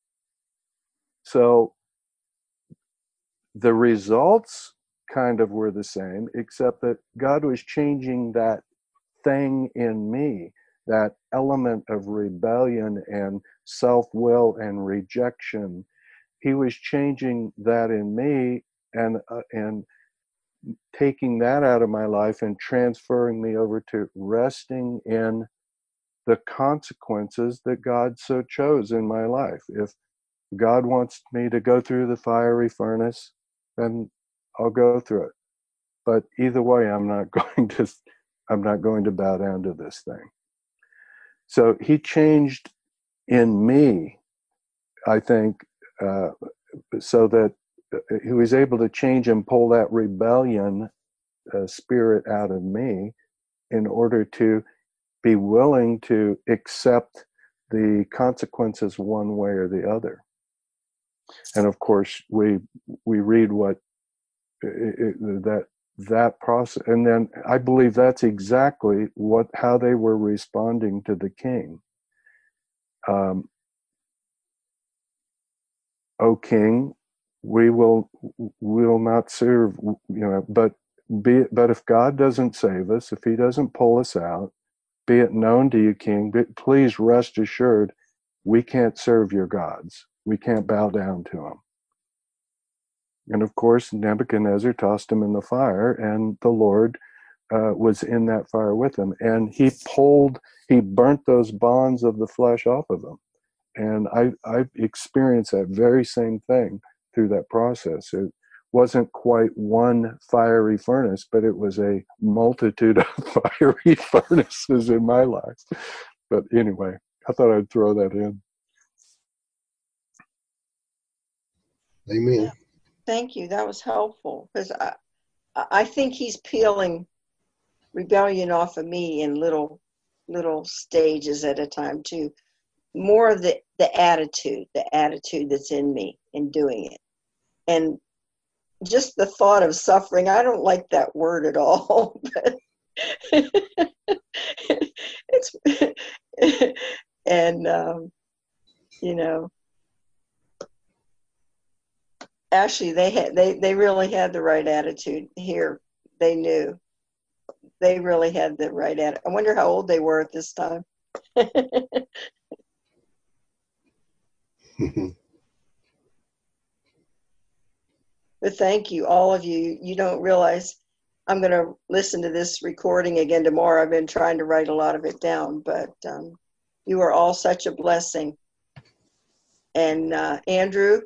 So the results kind of were the same, except that God was changing that thing in me, that element of rebellion and self-will and rejection. He was changing that in me and taking that out of my life and transferring me over to resting in the consequences that God so chose in my life. If God wants me to go through the fiery furnace, then I'll go through it. But either way, I'm not going to bow down to this thing. So he changed in me, I think, so that he was able to change and pull that rebellion spirit out of me in order to be willing to accept the consequences one way or the other. And of course, we read what that process, and then I believe that's exactly how they were responding to the king. O king, we will not serve, but if God doesn't save us, if he doesn't pull us out, be it known to you, king, but please rest assured, we can't serve your gods. We can't bow down to them. And of course, Nebuchadnezzar tossed him in the fire, and the Lord was in that fire with him. And he burnt those bonds of the flesh off of him. And I experienced that very same thing through that process. It wasn't quite one fiery furnace, but it was a multitude of fiery furnaces in my life. But anyway, I thought I'd throw that in. Amen. Thank you. That was helpful, because I think he's peeling rebellion off of me in little stages at a time too. More of the attitude that's in me in doing it. And just the thought of suffering, I don't like that word at all, but it's and you know, actually they really had the right attitude here. They knew. They really had the right attitude. I wonder how old they were at this time. But thank you, all of you. You don't realize I'm going to listen to this recording again tomorrow. I've been trying to write a lot of it down, but you are all such a blessing. And Andrew,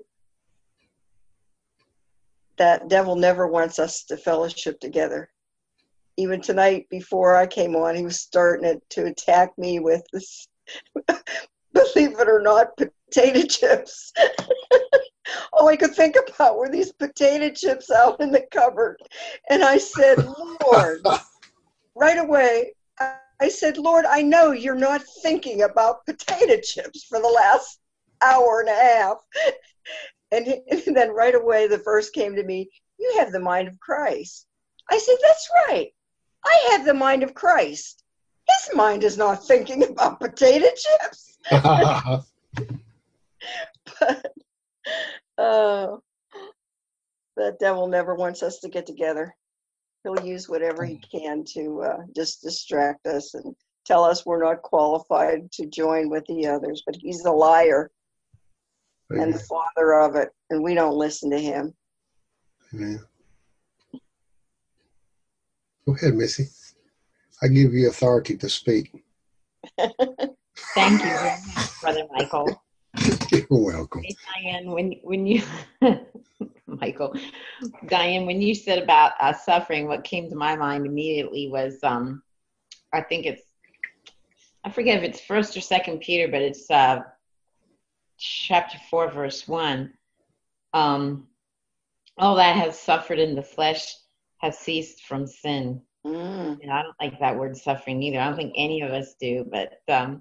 that devil never wants us to fellowship together. Even tonight, before I came on, he was starting to attack me with this, believe it or not, potato chips. All I could think about were these potato chips out in the cupboard. And I said, Lord, right away, I said, Lord, I know you're not thinking about potato chips for the last hour and a half. And then right away, the verse came to me, you have the mind of Christ. I said, that's right. I have the mind of Christ. His mind is not thinking about potato chips. But the devil never wants us to get together. He'll use whatever he can to just distract us and tell us we're not qualified to join with the others. But he's a liar. Amen. And the father of it, and we don't listen to him. Amen. Go ahead, Missy. I give you authority to speak. Thank you very much, Brother Michael. You're welcome. Hey, Diane, when you Michael, Diane, when you said about suffering, what came to my mind immediately was I think I forget if it's 1st or 2nd Peter, but it's chapter 4, verse 1. All that has suffered in the flesh has ceased from sin. And I don't like that word suffering either. I don't think any of us do, but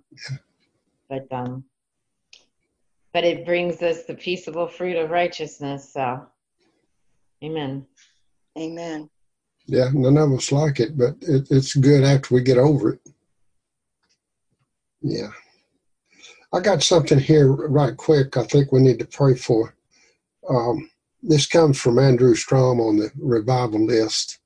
it brings us the peaceable fruit of righteousness. So, amen. Amen. Yeah, none of us like it, but it's good after we get over it. Yeah. I got something here right quick I think we need to pray for. This comes from Andrew Strom on the revival list.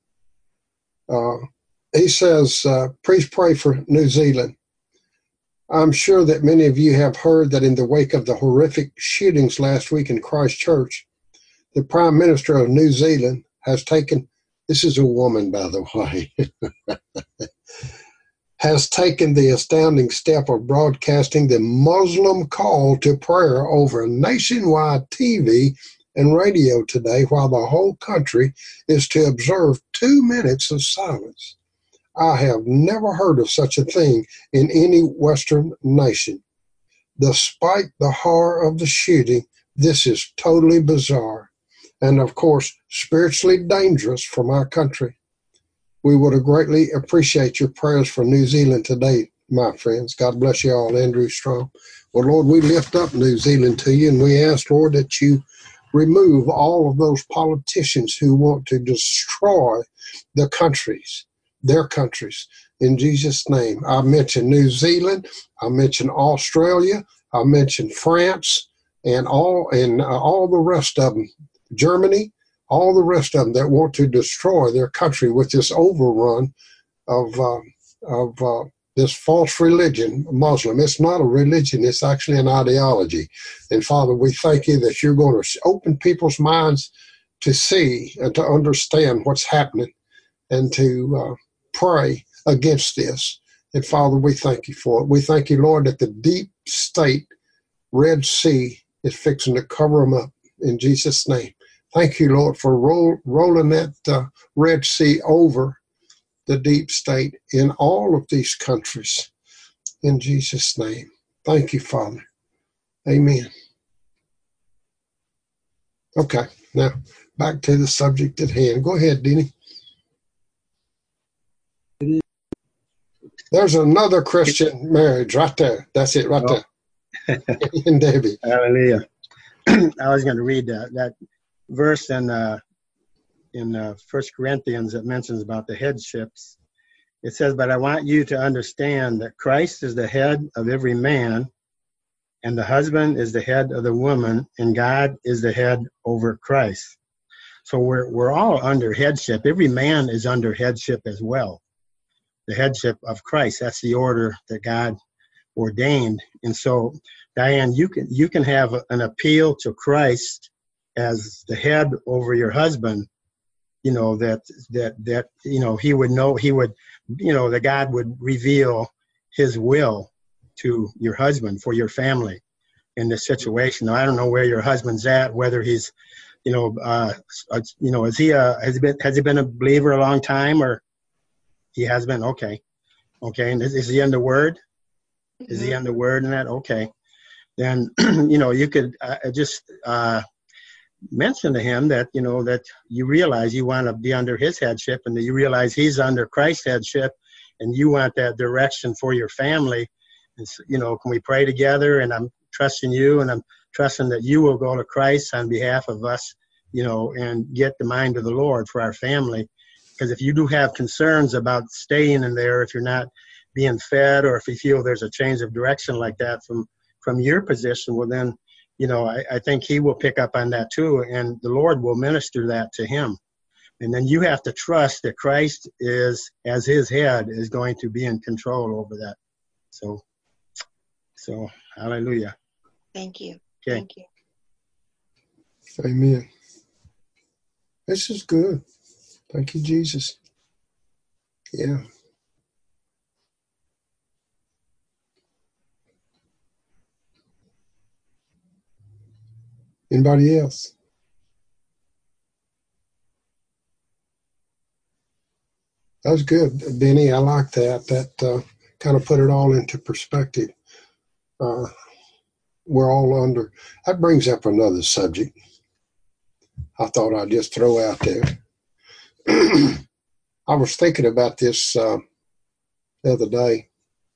He says, please pray for New Zealand. I'm sure that many of you have heard that in the wake of the horrific shootings last week in Christchurch, the Prime Minister of New Zealand has taken, this is a woman, by the way, has taken the astounding step of broadcasting the Muslim call to prayer over nationwide TV and radio today, while the whole country is to observe 2 minutes of silence. I have never heard of such a thing in any Western nation. Despite the horror of the shooting, this is totally bizarre and, of course, spiritually dangerous from our country. We would greatly appreciate your prayers for New Zealand today, my friends. God bless you all. Andrew Strong. Well, Lord, we lift up New Zealand to you, and we ask, Lord, that you remove all of those politicians who want to destroy their countries. In Jesus' name. I mentioned New Zealand. I mentioned Australia. I mentioned France, and all the rest of them, Germany, all the rest of them that want to destroy their country with this overrun of this false religion, Muslim. It's not a religion. It's actually an ideology. And Father, we thank you that you're going to open people's minds to see and to understand what's happening and to pray against this. And Father, we thank you for it. We thank you, Lord, that the deep state Red Sea is fixing to cover them up in Jesus' name. Thank you, Lord, for rolling that Red Sea over the deep state in all of these countries in Jesus' name. Thank you, Father. Amen. Okay. Now, back to the subject at hand. Go ahead, Denny. There's another Christian marriage right there. That's it right there. And Debbie. Hallelujah. I was going to read that verse in 1 Corinthians that mentions about the headships. It says, "But I want you to understand that Christ is the head of every man, and the husband is the head of the woman, and God is the head over Christ." So we're all under headship. Every man is under headship as well. The headship of Christ. That's the order that God ordained. And so, Diane, you can have an appeal to Christ as the head over your husband. You know that you know he would that God would reveal His will to your husband for your family in this situation. Now, I don't know where your husband's at, whether he's has he been a believer a long time, or he has been? Okay. And is he in the Word? Is he in the Word in that? Okay. Then you could just mention to him that that you realize you want to be under his headship, and that you realize he's under Christ's headship, and you want that direction for your family. And can we pray together? And I'm trusting you, and I'm trusting that you will go to Christ on behalf of us, and get the mind of the Lord for our family. Because if you do have concerns about staying in there, if you're not being fed, or if you feel there's a change of direction like that from your position, well then, I think he will pick up on that too, and the Lord will minister that to him. And then you have to trust that Christ is, as his head, is going to be in control over that. So hallelujah. Thank you. Okay. Thank you. Amen. This is good. Thank you, Jesus. Yeah. Anybody else? That was good, Benny. I like that. That kind of put it all into perspective. We're all under. That brings up another subject I thought I'd just throw out there. I was thinking about this the other day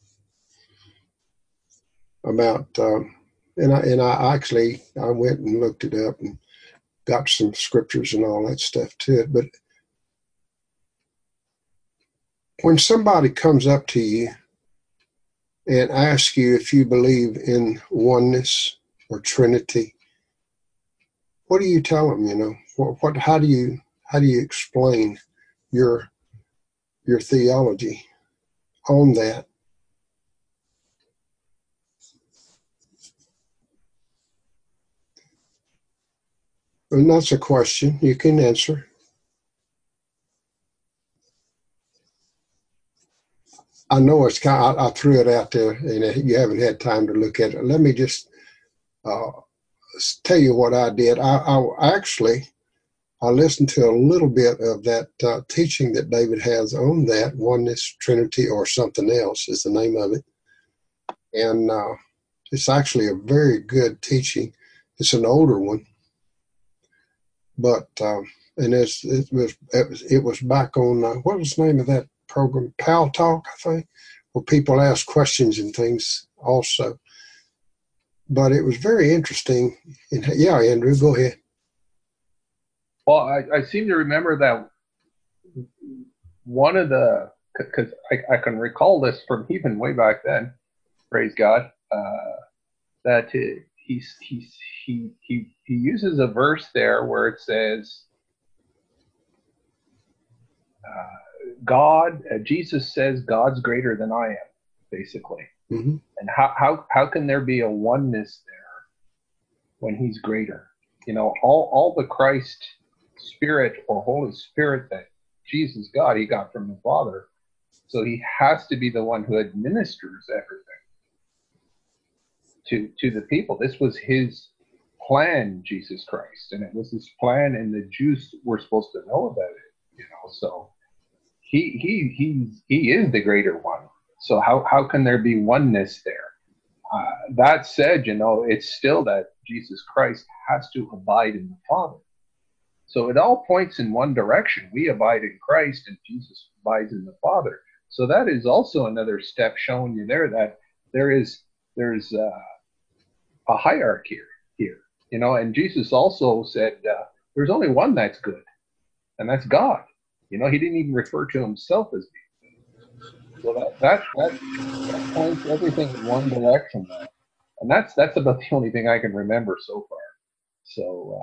about, and I actually went and looked it up and got some scriptures and all that stuff to it. But when somebody comes up to you and asks you if you believe in oneness or Trinity, what do you tell them? How do you explain your theology on that? And that's a question you can answer. I know it's I threw it out there, and you haven't had time to look at it. Let me just tell you what I did. I listened to a little bit of that teaching that David has on that, Oneness, Trinity, or something else is the name of it. And it's actually a very good teaching. It's an older one, but and it was back on what was the name of that program? Pal Talk, I think, where people ask questions and things also. But it was very interesting. Yeah, Andrew, go ahead. Well, I seem to remember that one of the, because I can recall this from even way back then, praise God, that he uses a verse there where it says, Jesus says God's greater than I am, basically. Mm-hmm. And how can there be a oneness there when he's greater? All the Christ Spirit or Holy Spirit that Jesus got, he got from the Father. So he has to be the one who administers everything to the people. This was his plan, Jesus Christ, and it was his plan, and the Jews were supposed to know about it. So he is the greater one. So how can there be oneness there? That said, it's still that Jesus Christ has to abide in the Father. So it all points in one direction. We abide in Christ and Jesus abides in the Father. So that is also another step showing you there that there's a hierarchy here, you know, and Jesus also said there's only one that's good, and that's God. You know, he didn't even refer to himself as being good. So that points everything in one direction now. And that's about the only thing I can remember so far. So,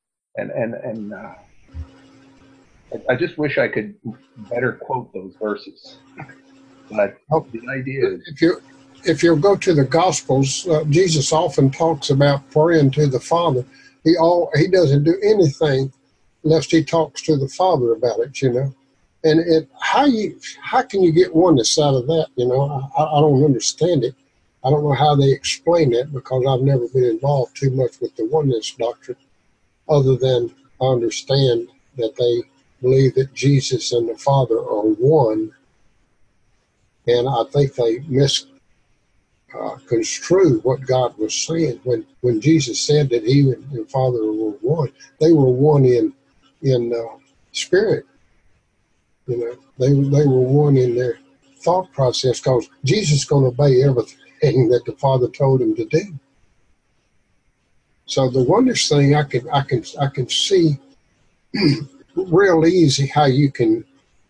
I just wish I could better quote those verses. But the idea is, if you go to the Gospels, Jesus often talks about praying to the Father. He doesn't do anything unless he talks to the Father about it, you know. And how can you get oneness out of that? You know, I don't understand it. I don't know how they explain it because I've never been involved too much with the oneness doctrine, other than I understand that they believe that Jesus and the Father are one. And I think they misconstrued what God was saying when Jesus said that he and the Father were one. They were one in spirit. You know, they were one in their thought process, because Jesus is going to obey everything that the Father told him to do. So the oneness thing, I can see real easy how you can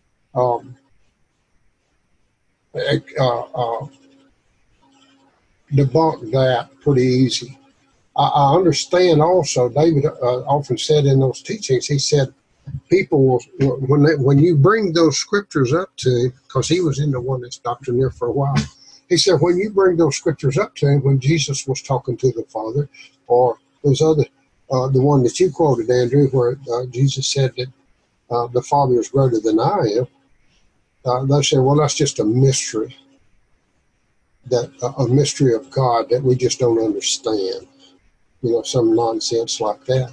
debunk that pretty easy. I understand also, David often said in those teachings, he said, people will, when you bring those scriptures up to him, because he was in the oneness doctrine there for a while, he said, when you bring those scriptures up to him, when Jesus was talking to the Father, or those other, the one that you quoted, Andrew, where Jesus said that the Father is greater than I am, they said, well, that's just a mystery, a mystery of God that we just don't understand. You know, some nonsense like that.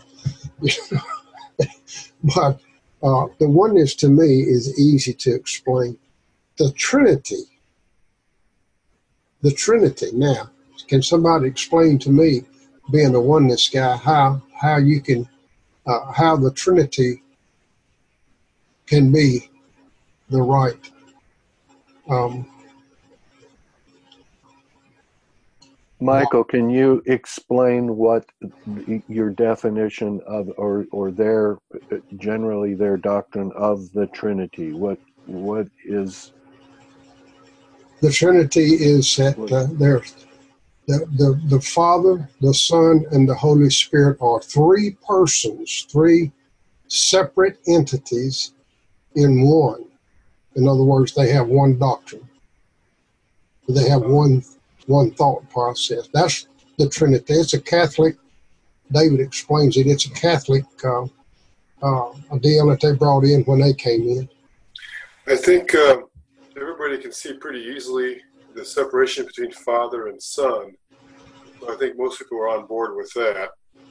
But the oneness to me is easy to explain. The Trinity. Now, can somebody explain to me, being a oneness guy, how you can, how the Trinity can be the right Michael, can you explain what your definition of, or their, generally their doctrine of the Trinity? What is the Trinity? Is that the Father, the Son, and the Holy Spirit are three persons, three separate entities in one. In other words, they have one doctrine. They have one thought process. That's the Trinity. It's a Catholic, David explains it, it's a Catholic a deal that they brought in when they came in. I think everybody can see pretty easily the separation between Father and Son. I think most people are on board with that.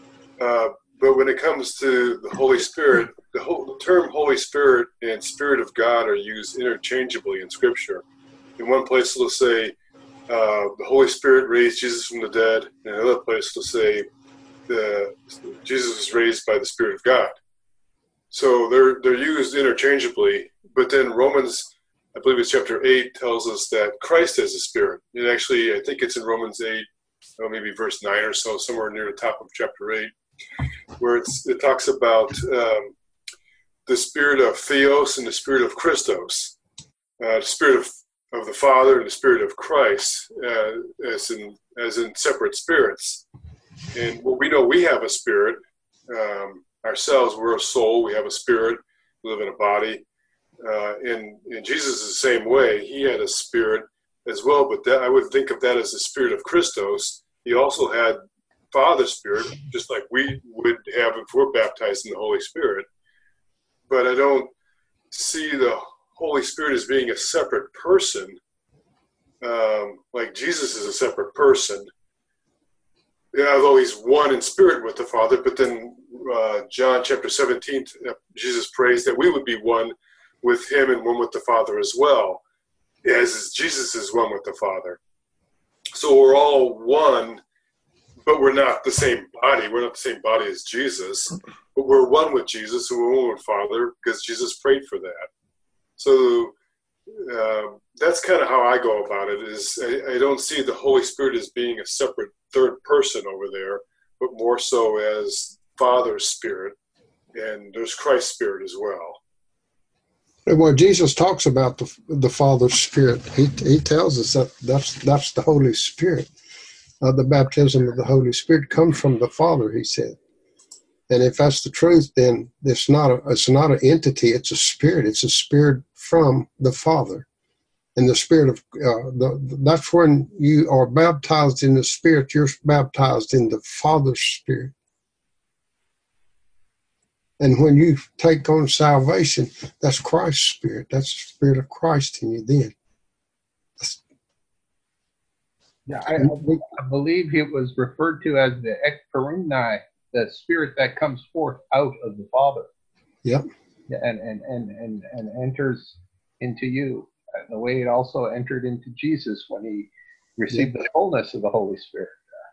But when it comes to the Holy Spirit, the term Holy Spirit and Spirit of God are used interchangeably in Scripture. In one place it'll say the Holy Spirit raised Jesus from the dead. In another place it'll say Jesus was raised by the Spirit of God. So they're used interchangeably. But then Romans, I believe it's chapter 8, tells us that Christ is a spirit. And actually, I think it's in Romans 8, or maybe verse 9 or so, somewhere near the top of chapter 8, where it talks about the spirit of Theos and the spirit of Christos, the spirit of the Father and the spirit of Christ, as in separate spirits. And well, we know we have a spirit ourselves. We're a soul. We have a spirit. We live in a body. And Jesus is the same way. He had a spirit as well, but I would think of that as the spirit of Christos. He also had Father's Spirit, just like we would have if we're baptized in the Holy Spirit. But I don't see the Holy Spirit as being a separate person, like Jesus is a separate person. Yeah, although he's one in spirit with the Father, but then John chapter 17, Jesus prays that we would be one with him and one with the Father as well, as Jesus is one with the Father. So we're all one, but we're not the same body. We're not the same body as Jesus. but we're one with Jesus and we're one with Father because Jesus prayed for that. So that's kind of how I go about it. Is I don't see the Holy Spirit as being a separate third person over there, but more so as Father's Spirit, and there's Christ's Spirit as well. Well, Jesus talks about the Father's Spirit. He tells us that that's the Holy Spirit. The baptism of the Holy Spirit comes from the Father, he said. And if that's the truth, then it's not an entity, it's a spirit. It's a spirit from the Father. And the Spirit of that's when you are baptized in the Spirit, you're baptized in the Father's Spirit. And when you take on salvation, that's Christ's Spirit. That's the Spirit of Christ in you then. Yeah, I believe it was referred to as the ekparumnai, the Spirit that comes forth out of the Father. Yep. And enters into you. The way it also entered into Jesus when he received the fullness of the Holy Spirit.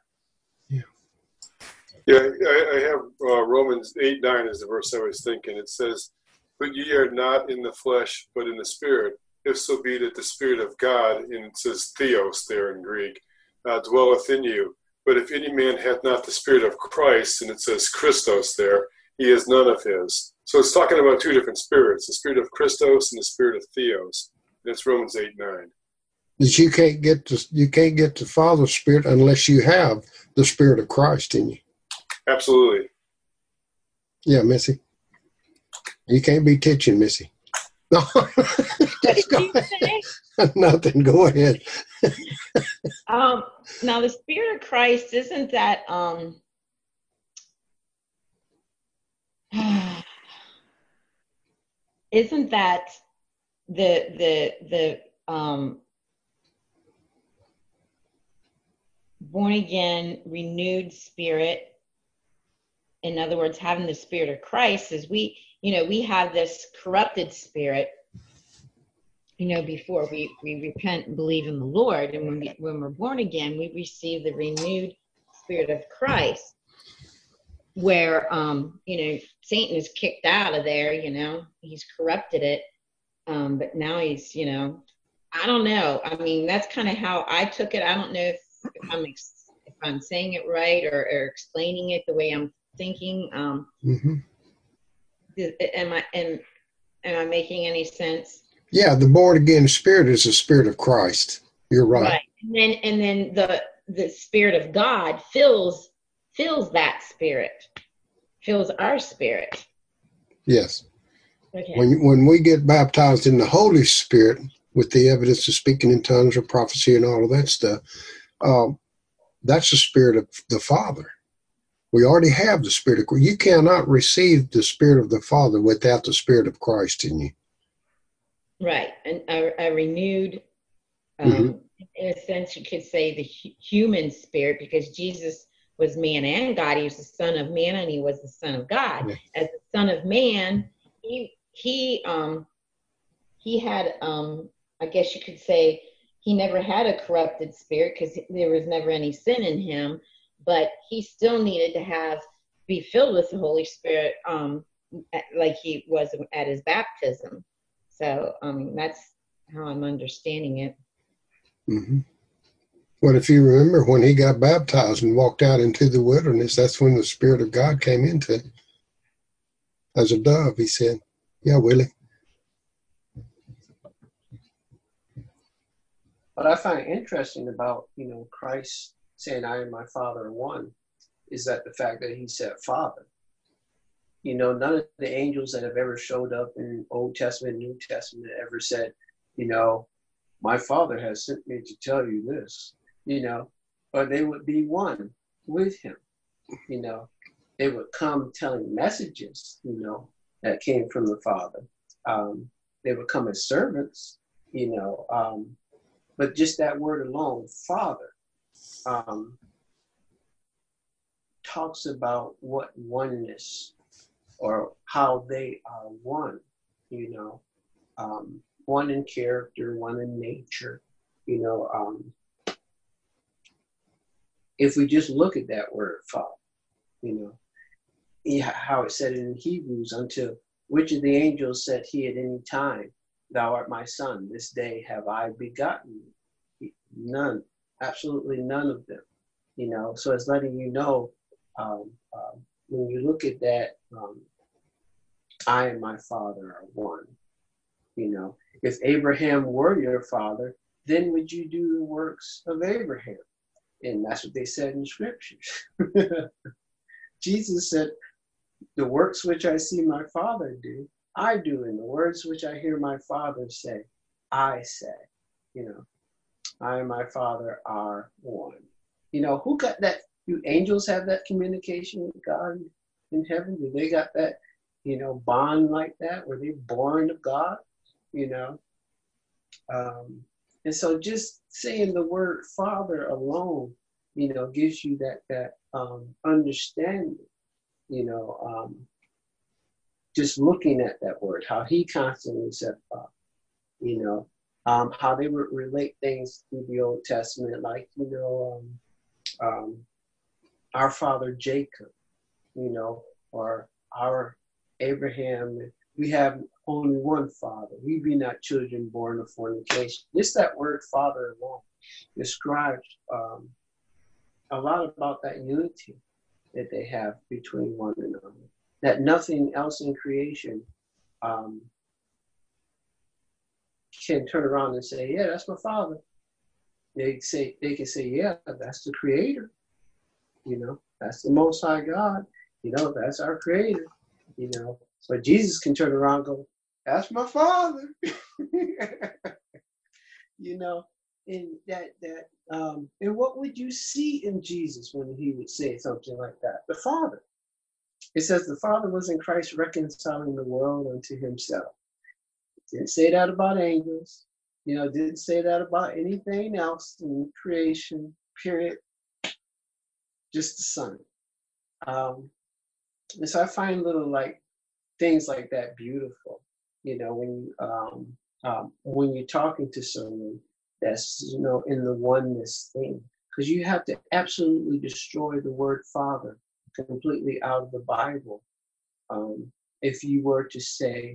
Yeah, I have Romans 8:9 is the verse I was thinking. It says, "But ye are not in the flesh, but in the Spirit, if so be that the Spirit of God," and it says theos there in Greek, "dwelleth in you. But if any man hath not the Spirit of Christ," and it says Christos there, "he is none of his." So it's talking about two different spirits, the Spirit of Christos and the Spirit of theos. That's Romans 8:9. That you can't get the Father's Spirit unless you have the Spirit of Christ in you. Absolutely. Yeah, Missy. You can't be teaching, Missy. No. What did you say? Nothing. Go ahead. Now the Spirit of Christ, isn't that isn't that the born again renewed spirit? In other words, having the Spirit of Christ is we have this corrupted spirit, before we repent and believe in the Lord. And when we're born again, we receive the renewed Spirit of Christ, where, Satan is kicked out of there, he's corrupted it. But now he's, I don't know. I mean, that's kind of how I took it. I don't know if I'm saying it right or explaining it the way I'm thinking. Am I making any sense? Yeah, the born again spirit is the Spirit of Christ. You're right. Right. And then the Spirit of God fills that spirit, fills our spirit. Yes. Okay. When we get baptized in the Holy Spirit with the evidence of speaking in tongues or prophecy and all of that stuff, that's the Spirit of the Father. We already have the Spirit of Christ. You cannot receive the Spirit of the Father without the Spirit of Christ in you. Right. And a renewed, in a sense, you could say the human spirit, because Jesus was man and God. He was the Son of Man and he was the Son of God. Yeah. As the Son of Man, he had, I guess you could say, he never had a corrupted spirit because there was never any sin in him, but he still needed to be filled with the Holy Spirit, like he was at his baptism. So that's how I'm understanding it. Mm-hmm. Well, if you remember when he got baptized and walked out into the wilderness, that's when the Spirit of God came into him. As a dove, he said, "Yeah, Willie." What I find interesting about, Christ saying, "I and my Father are one," is that the fact that he said Father. None of the angels that have ever showed up in Old Testament, New Testament ever said, "My Father has sent me to tell you this," but they would be one with him. They would come telling messages, that came from the Father. They would come as servants, but just that word alone, Father, talks about what oneness or how they are one, one in character, one in nature, if we just look at that word, Father, how it said it in Hebrews, unto which of the angels said he at any time, thou art my son, this day have I begotten you? None, absolutely none of them. So it's letting you know, when you look at that, I and my Father are one. If Abraham were your father, then would you do the works of Abraham? And that's what they said in scriptures. Jesus said, the works which I see my Father do, I do, and the words which I hear my Father say, I say. I and my Father are one. Who got that? Do angels have that communication with God in heaven? Do they got that, bond like that? Were they born of God? And so just saying the word Father alone, gives you that understanding. Just looking at that word, how he constantly said Father. How they would relate things through the Old Testament, like our father Jacob, or our Abraham. We have only one Father. We be not children born of fornication. Just that word Father alone describes a lot about that unity that they have between one another. That nothing else in creation can turn around and say, yeah, that's my Father. They can say, yeah, that's the Creator. That's the Most High God. That's our Creator. But Jesus can turn around and go, that's my Father. And and what would you see in Jesus when he would say something like that? The Father. It says the Father was in Christ reconciling the world unto himself. Didn't say that about angels. Didn't say that about anything else in creation, period. Just the Son. And so I find little things like that beautiful. When you're talking to someone that's in the oneness thing, because you have to absolutely destroy the word Father completely out of the Bible. If you were to say,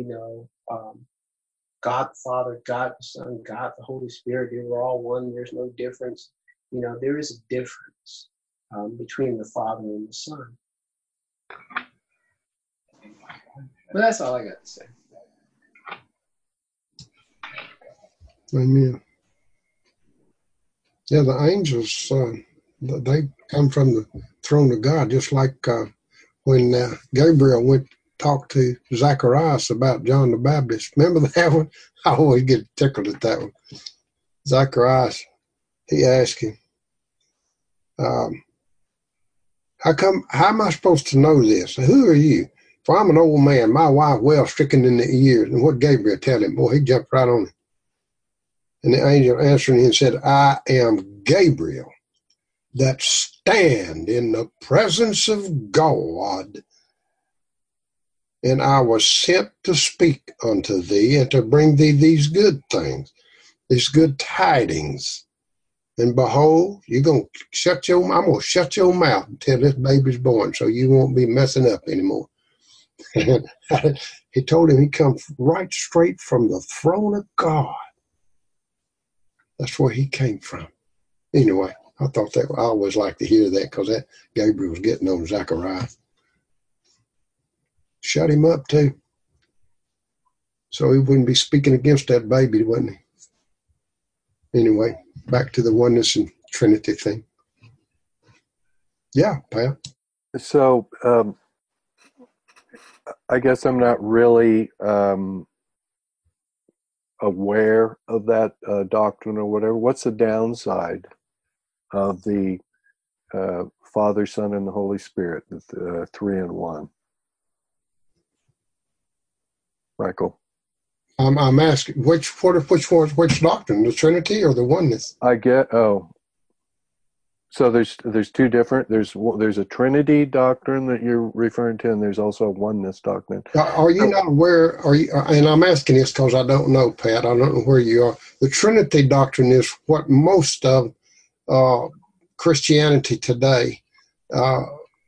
God the Father, God the Son, God the Holy Spirit, they were all one, there's no difference. There is a difference between the Father and the Son. But that's all I got to say. Amen. Yeah, the angels, they come from the throne of God, just like when Gabriel went to talk to Zacharias about John the Baptist. Remember that one? I always get tickled at that one. Zacharias, he asked him, how am I supposed to know this? Who are you? For I'm an old man, my wife well stricken in the years. And what Gabriel tell him? Boy, he jumped right on it. And the angel answered him and said, I am Gabriel, that stand in the presence of God, and I was sent to speak unto thee and to bring thee these good things, these good tidings. And behold, I'm going to shut your mouth until this baby's born, so you won't be messing up anymore. He told him he come right straight from the throne of God. That's where he came from. Anyway, I thought that I always like to hear that, because that Gabriel was getting on Zacharias. Shut him up too, so he wouldn't be speaking against that baby, wouldn't he? Anyway, back to the oneness and Trinity thing. Yeah, Pat. So I guess I'm not really aware of that doctrine or whatever. What's the downside of the Father, Son, and the Holy Spirit, the 3 in 1? Michael, I'm asking which doctrine, the Trinity or the oneness? So there's two different. There's a Trinity doctrine that you're referring to, and there's also a oneness doctrine. Are you not aware? And I'm asking this because I don't know, Pat. I don't know where you are. The Trinity doctrine is what most of Christianity today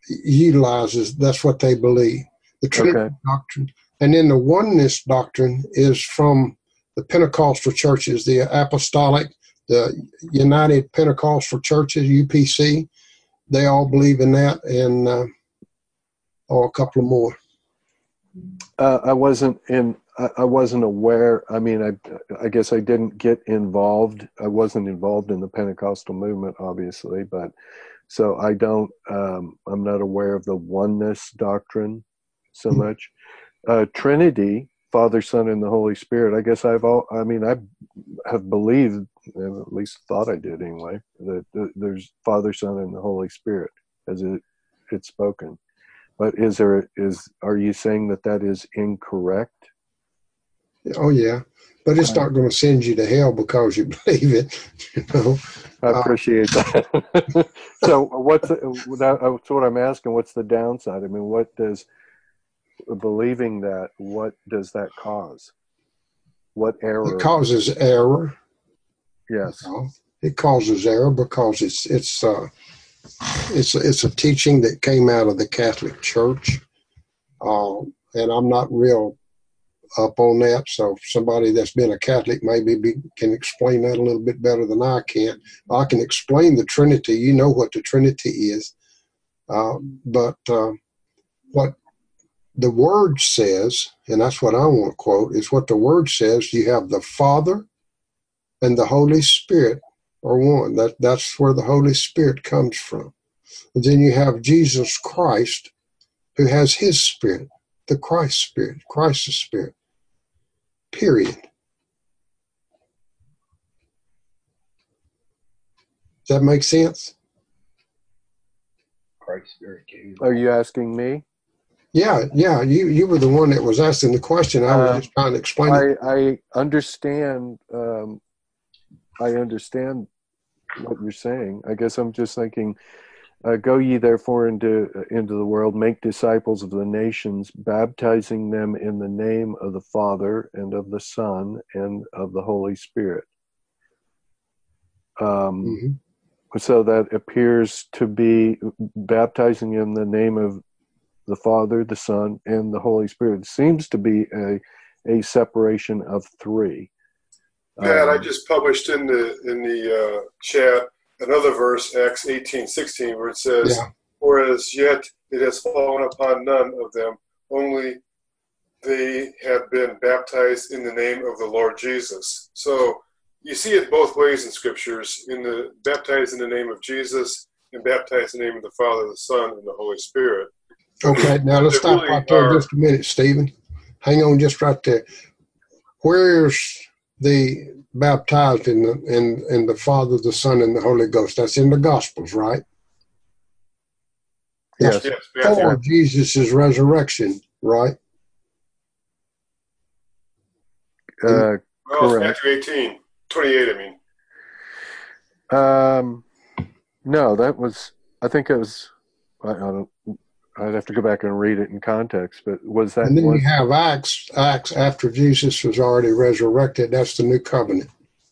utilizes, that's what they believe. The Trinity doctrine. And then the oneness doctrine is from the Pentecostal churches, the Apostolic, the United Pentecostal Churches, UPC. They all believe in that, and a couple of more. I wasn't aware. I mean, I guess I didn't get involved. I wasn't involved in the Pentecostal movement, obviously, but so I don't. I'm not aware of the oneness doctrine so much. Trinity, Father, Son, and the Holy Spirit. I guess I have believed, and at least thought I did anyway, that there's Father, Son, and the Holy Spirit as it's spoken. But are you saying that is incorrect? Oh yeah, but it's not going to send you to hell because you believe it. You know. I appreciate that. So that's what I'm asking. What's the downside? I mean, what does believing that? What does that cause? What error? It causes error. Yes. It causes error because it's a teaching that came out of the Catholic Church, and I'm not real up on that. So somebody that's been a Catholic maybe can explain that a little bit better than I can. I can explain the Trinity. You know what the Trinity is, but what the Word says, and that's what I want to quote, is what the Word says. You have the Father and the Holy Spirit are one. That's where the Holy Spirit comes from. And then you have Jesus Christ, who has his Spirit, the Christ Spirit, Christ's Spirit. Period. Does that make sense? Christ's Spirit gave. Are you asking me? Yeah. You were the one that was asking the question. I was just trying to explain it. I understand. I understand what you're saying. I guess I'm just thinking, go ye therefore into the world, make disciples of the nations, baptizing them in the name of the Father and of the Son and of the Holy Spirit. So that appears to be baptizing in the name of the Father, the Son, and the Holy Spirit. It seems to be a separation of three. Pat, I just published in the chat another verse, Acts 18:16, where it says, "Whereas yet it has fallen upon none of them, only they have been baptized in the name of the Lord Jesus." So you see it both ways in scriptures: baptized in the name of Jesus, and baptized in the name of the Father, the Son, and the Holy Spirit. Okay, now let's stop right there just a minute, Stephen. Hang on just right there. Where's the baptized in the Father, the Son, and the Holy Ghost? That's in the Gospels, right? Yes. Before Jesus' resurrection, right? Correct. Matthew 18:28. I mean. No, that was. I think it was. I don't. I'd have to go back and read it in context, but was that? And then you have Acts after Jesus was already resurrected. That's the new covenant.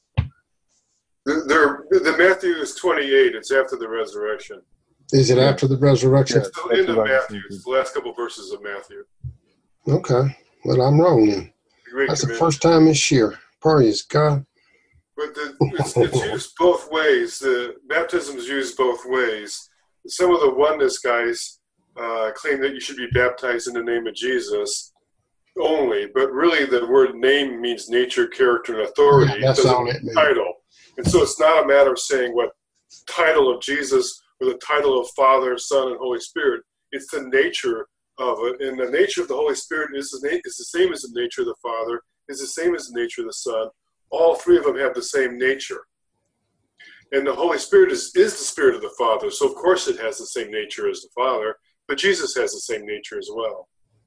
The Matthew is 28. It's after the resurrection. Is it after the resurrection? It's the end of Matthew. It's the last couple verses of Matthew. Okay. Well, I'm wrong then. That's the first time this year. Praise God. But it's used both ways. The baptism is used both ways. Some of the oneness guys claim that you should be baptized in the name of Jesus only, but really the word name means nature, character, and authority. Yeah, that's all it means. Title. And so it's not a matter of saying what title of Jesus or the title of Father, Son, and Holy Spirit. It's the nature of it. And the nature of the Holy Spirit is the same as the nature of the Father, is the same as the nature of the Son. All three of them have the same nature. And the Holy Spirit is the Spirit of the Father, so of course it has the same nature as the Father, but Jesus has the same nature as well.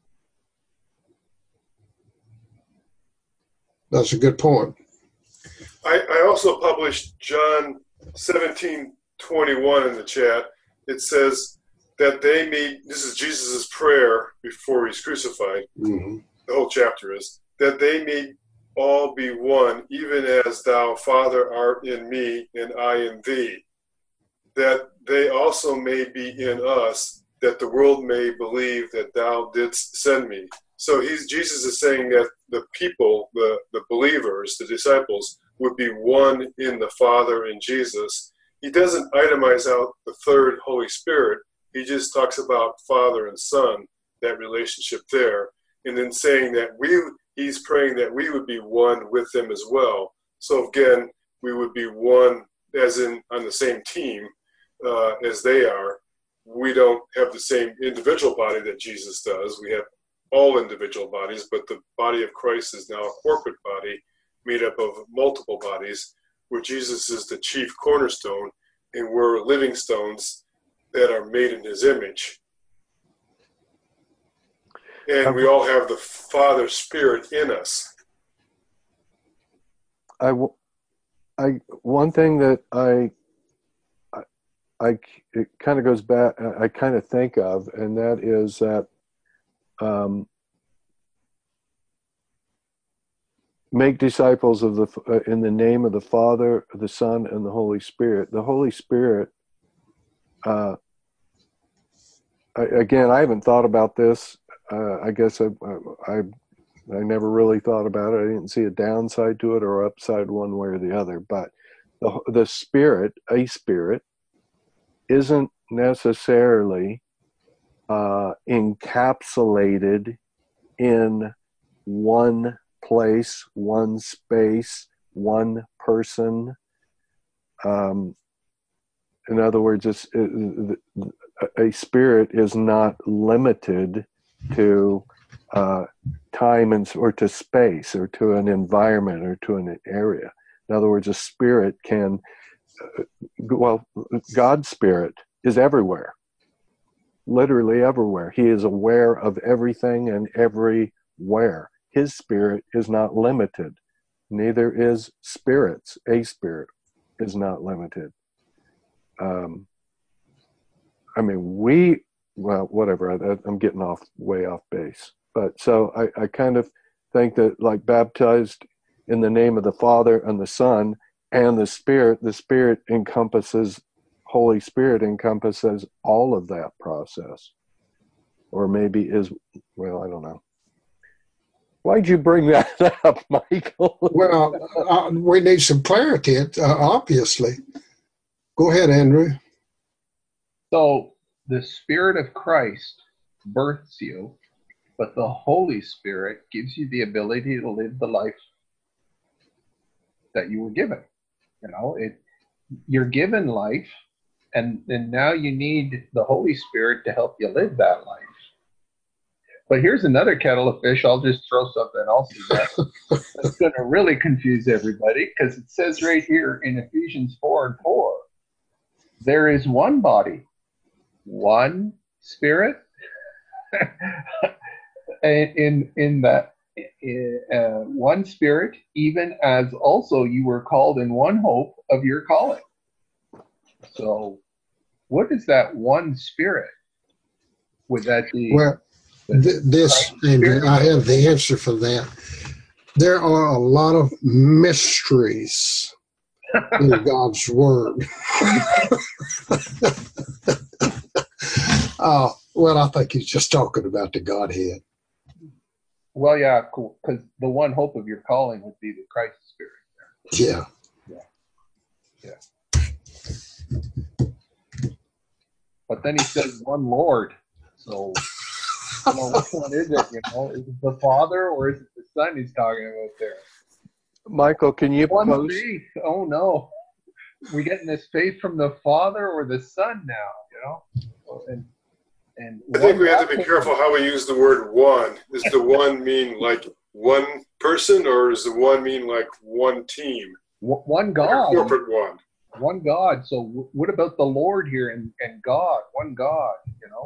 That's a good point. I also published John 17:21 in the chat. It says that they may, this is Jesus' prayer before he's crucified, the whole chapter is, that they may all be one, even as thou, Father, art in me, and I in thee, that they also may be in us, that the world may believe that thou didst send me. So Jesus is saying that the people, the believers, the disciples, would be one in the Father and Jesus. He doesn't itemize out the third Holy Spirit. He just talks about Father and Son, that relationship there, and then saying that he's praying that we would be one with them as well. So again, we would be one as in on the same team as they are. We don't have the same individual body that Jesus does. We have all individual bodies, but the body of Christ is now a corporate body made up of multiple bodies, where Jesus is the chief cornerstone, and we're living stones that are made in his image. And we all have the Father Spirit in us. One thing that it kind of goes back, I kind of think of, and that is that make disciples of in the name of the Father, the Son, and the Holy Spirit. The Holy Spirit, again, I haven't thought about this. I guess I never really thought about it. I didn't see a downside to it or upside one way or the other. But the Spirit, a spirit, isn't necessarily encapsulated in one place, one space, one person. In other words, a spirit is not limited to time or to space or to an environment or to an area. In other words, a spirit can, God's Spirit is everywhere, literally everywhere. He is aware of everything and everywhere. His Spirit is not limited. Neither is spirits. A spirit is not limited. Whatever. I'm getting way off base. But so I kind of think that, like, baptized in the name of the Father and the Son and the Spirit encompasses, Holy Spirit encompasses all of that process. Or maybe I don't know. Why'd you bring that up, Michael? Well, we need some clarity, obviously. Go ahead, Andrew. So the Spirit of Christ births you, but the Holy Spirit gives you the ability to live the life that you were given. You're given life, and now you need the Holy Spirit to help you live that life. But here's another kettle of fish. I'll just throw something else in there. That's going to really confuse everybody, because it says right here in Ephesians 4:4, there is one body, one Spirit, in that one Spirit, even as also you were called in one hope of your calling. So what is that one Spirit? Would that be... Well, Andrew, I have the answer for that. There are a lot of mysteries in God's Word. Well, I think he's just talking about the Godhead. Well, yeah, cool. Because the one hope of your calling would be the Christ Spirit. Yeah. But then he says one Lord. So, which one is it? Is it the Father or is it the Son he's talking about there? Michael, can you post? Faith. Oh no, we getting this faith from the Father or the Son now? And I think we have to be careful how we use the word one. Does the one mean like one person, or does the one mean like one team? One God. Like a corporate one. One God. So what about the Lord here and God? One God,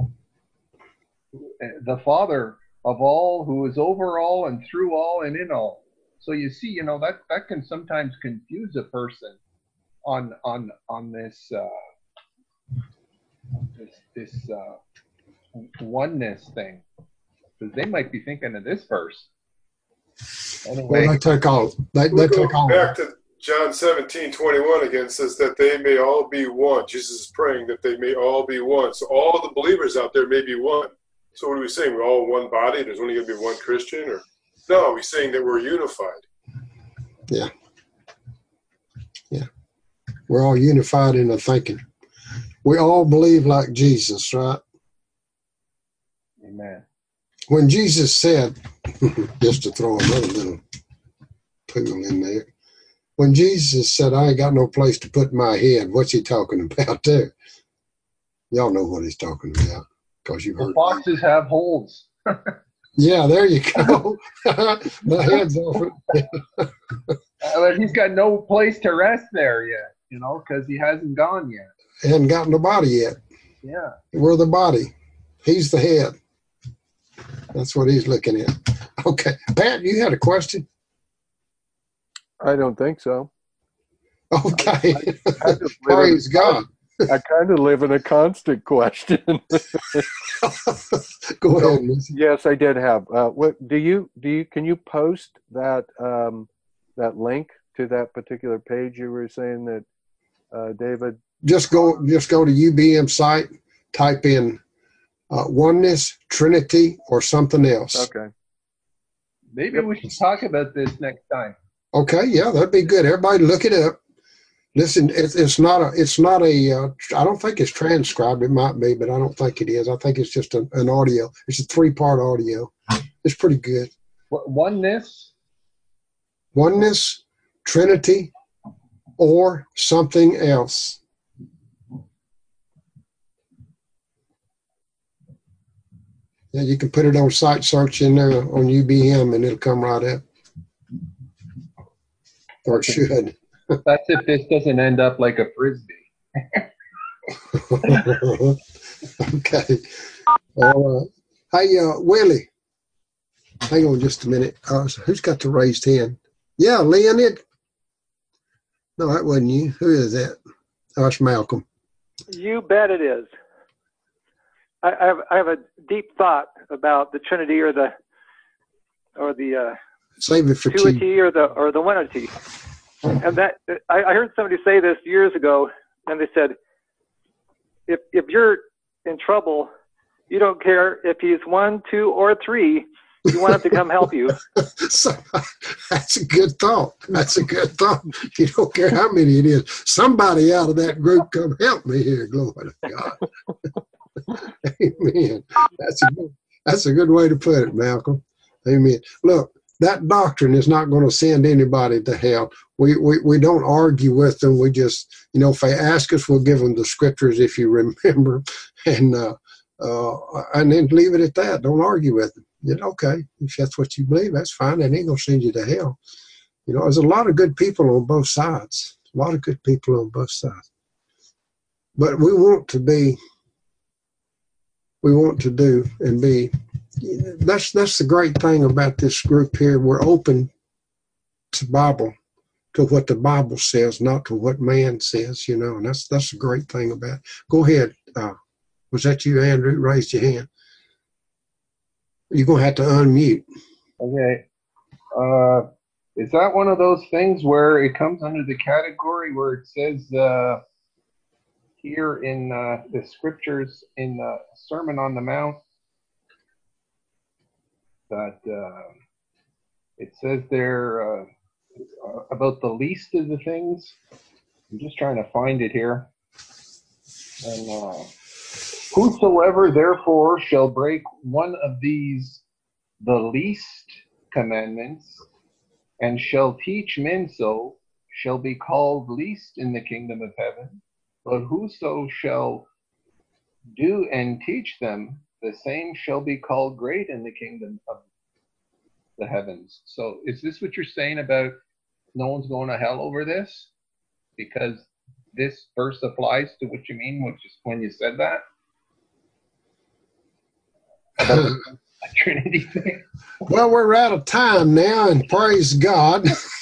the Father of all, who is over all and through all and in all. So you see, that can sometimes confuse a person on this oneness thing, because they might be thinking of this verse. Anyway, well, they take all. John 17:21 again says that they may all be one. Jesus is praying that they may all be one. So all the believers out there may be one. So what are we saying? We're all one body? There's only going to be one Christian? Or no, we're saying that we're unified. Yeah. Yeah. We're all unified in our thinking. We all believe like Jesus, right? Amen. When Jesus said, just to throw another little pool in there, when Jesus said, I ain't got no place to put my head, what's he talking about there? Y'all know what he's talking about because you've heard. The foxes have holes. Yeah, there you go. My head's off it. But he's got no place to rest there yet, because he hasn't gone yet. Hadn't gotten the body yet. Yeah. We're the body. He's the head. That's what he's looking at. Okay. Pat, you had a question? I don't think so. Okay. I Praise God. I kind of live in a constant question. Go ahead, Miss. Yes, I did have. What can you post that that link to that particular page you were saying that David? Just go to UBM site, type in oneness, Trinity, or something else. Okay. Maybe we should talk about this next time. Okay, yeah, that'd be good. Everybody look it up. Listen, it's not a I don't think it's transcribed. It might be, but I don't think it is. I think it's just an audio. It's a 3-part audio. It's pretty good. Oneness, Trinity, or something else. Yeah, you can put it on site search in there on UBM and it'll come right up. Or it should. That's if this doesn't end up like a Frisbee. Okay. All right. Hey, Willie. Hang on just a minute. Who's got the raised hand? Yeah, Leonid. No, that wasn't you. Who is that? Oh, it's Malcolm. You bet it is. I have a deep thought about the Trinity or the Save it for Tuity or the Winity. And that I heard somebody say this years ago, and they said, if you're in trouble, you don't care if he's 1, 2, or 3. You want him to come help you. So, that's a good thought. That's a good thought. You don't care how many it is. Somebody out of that group come help me here. Glory to God. Amen. That's a good way to put it, Malcolm. Amen. Look, that doctrine is not going to send anybody to hell. We don't argue with them. We just, if they ask us, we'll give them the scriptures if you remember, and then leave it at that. Don't argue with them. Okay, if that's what you believe, that's fine. That ain't going to send you to hell. There's a lot of good people on both sides. A lot of good people on both sides. But we want to do and be. That's the great thing about this group here. We're open to Bible, to what the Bible says, not to what man says, and that's the great thing about it. Go ahead. Was that you, Andrew? Raised your hand. You're going to have to unmute. Okay. Is that one of those things where it comes under the category where it says here in the scriptures in the Sermon on the Mount that it says there about the least of the things? I'm just trying to find it here. And whosoever therefore shall break one of these, the least commandments, and shall teach men so, shall be called least in the kingdom of heaven. But whoso shall do and teach them, the same shall be called great in the kingdom of the heavens. So is this what you're saying about no one's going to hell over this? Because this verse applies to what you mean, which is when you said that? About the Trinity thing? Well, we're out of time now, and praise God.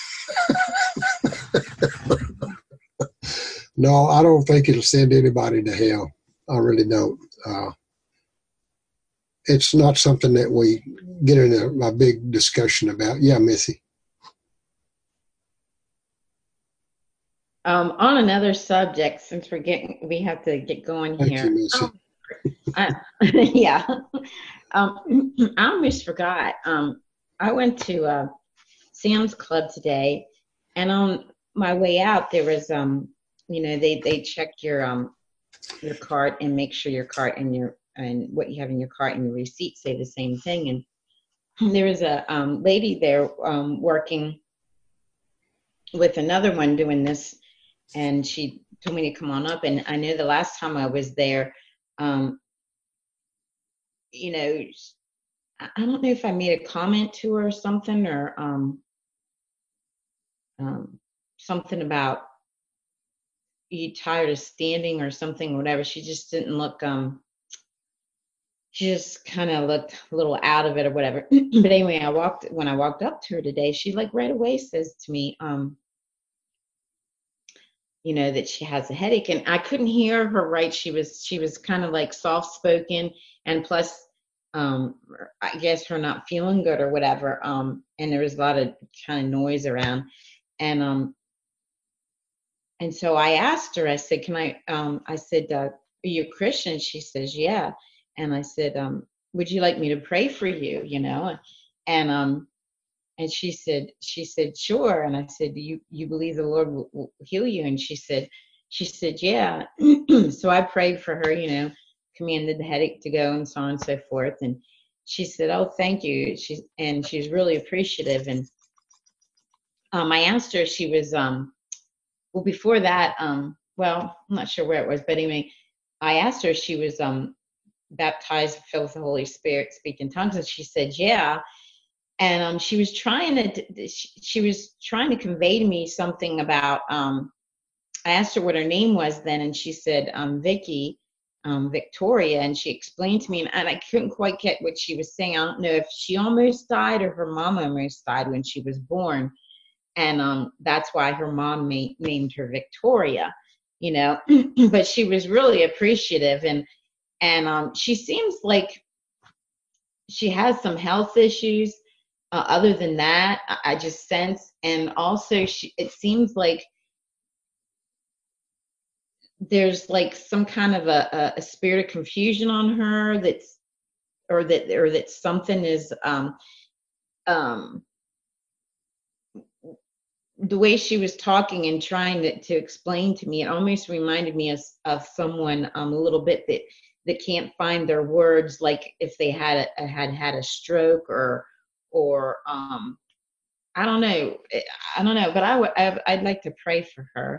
No, I don't think it'll send anybody to hell. I really don't. It's not something that we get in a big discussion about. Yeah, Missy. On another subject, since we have to get going Thank you, here. Missy. Yeah. I almost forgot. I went to Sam's Club today, and on my way out, there was they check your cart and make sure your cart and what you have in your cart and your receipt say the same thing. And there was a lady there working with another one doing this, and she told me to come on up. And I know the last time I was there, I don't know if I made a comment to her or something, or something about you tired of standing or something, whatever. She just didn't look, she just kind of looked a little out of it or whatever. But anyway, when I walked up to her today, she like right away says to me, that she has a headache, and I couldn't hear her right. She was kind of like soft spoken, and plus, I guess her not feeling good or whatever. And there was a lot of kind of noise around, and so I asked her. I said, "Can I?" I said, "Are you a Christian?" She says, "Yeah." And I said, "Would you like me to pray for you?" And she said, "Sure." And I said, "Do you believe the Lord will heal you?" And she said, "Yeah." So I prayed for her, commanded the headache to go and so on and so forth. And she said, "Oh, thank you." She's really appreciative. And I asked her, she was, well, before that, well, I'm not sure where it was, but anyway, I asked her if she was baptized, filled with the Holy Spirit, speak in tongues. And she said, "Yeah." And she was trying to convey to me something about, I asked her what her name was then, and she said, Victoria. And she explained to me, and I couldn't quite get what she was saying. I don't know if she almost died or her mom almost died when she was born. And that's why her mom named her Victoria, but she was really appreciative. And she seems like she has some health issues. Other than that, I just sense, and also it seems like there's like some kind of a spirit of confusion on her that something is the way she was talking and trying to explain to me. It almost reminded me of someone a little bit that can't find their words, like if they had a stroke or I don't know, but I'd like to pray for her.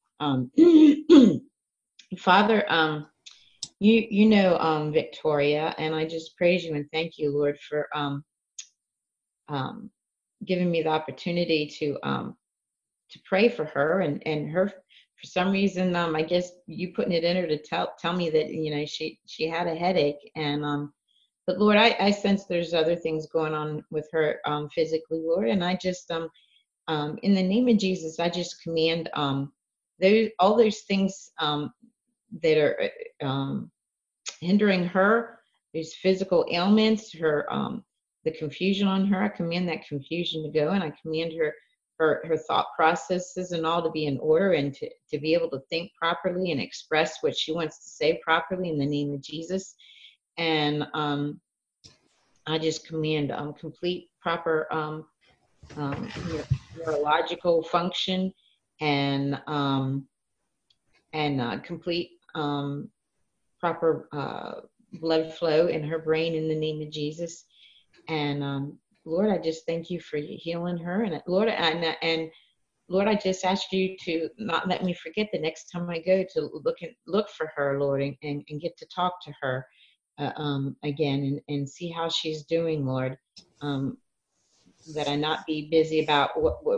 Father, you know Victoria, and I just praise you and thank you, Lord, for giving me the opportunity to pray for her and her. For some reason, I guess you putting it in her to tell me that she had a headache, and but Lord, I sense there's other things going on with her physically, Lord, and I just in the name of Jesus, I just command all those things that are hindering her, these physical ailments, her the confusion on her. I command that confusion to go, and I command her thought processes and all to be in order, and to be able to think properly and express what she wants to say properly in the name of Jesus. And I just command complete proper neurological function and complete proper blood flow in her brain in the name of Jesus. And Lord, I just thank you for healing her. And Lord, Lord, I just ask you to not let me forget the next time I go to look for her, Lord, and get to talk to her again and see how she's doing, Lord. That I not be busy about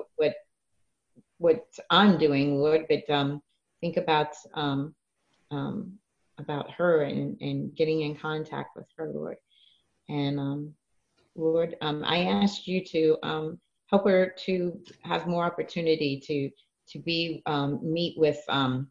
what I'm doing, Lord, but think about her and getting in contact with her, Lord. And Lord, I ask you to help her to have more opportunity to meet with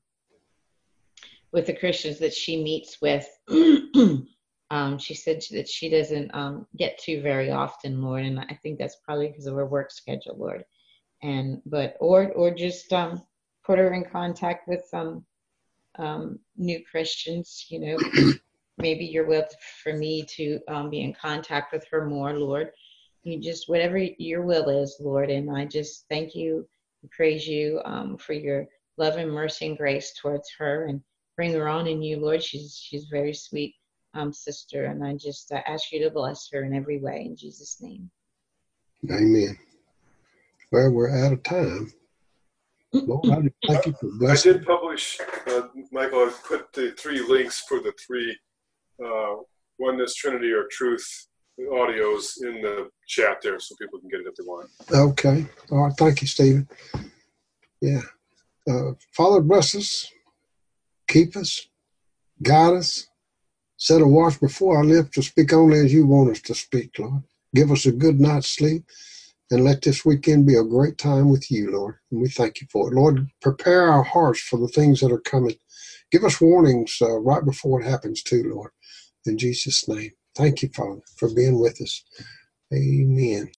the Christians that she meets with. She said that she doesn't get to very often, Lord, and I think that's probably because of her work schedule, Lord. Or just put her in contact with some new Christians, you know. Maybe your will for me to be in contact with her more, Lord. You just, whatever your will is, Lord. And I just thank you and praise you for your love and mercy and grace towards her, and bring her on in you, Lord. She's a very sweet sister, and I just ask you to bless her in every way in Jesus' name. Amen. Well, we're out of time. Lord, I thank you for blessing. I did publish, Michael, I put the 3 links for the 3 Oneness, Trinity, or Truth audios in the chat there so people can get it if they want. Okay. All right. Thank you, Stephen. Yeah. Father, bless us, keep us, guide us, set a watch before our lips to speak only as you want us to speak, Lord. Give us a good night's sleep, and let this weekend be a great time with you, Lord. And we thank you for it. Lord, prepare our hearts for the things that are coming. Give us warnings right before it happens too, Lord. In Jesus' name. Thank you, Father, for being with us. Amen.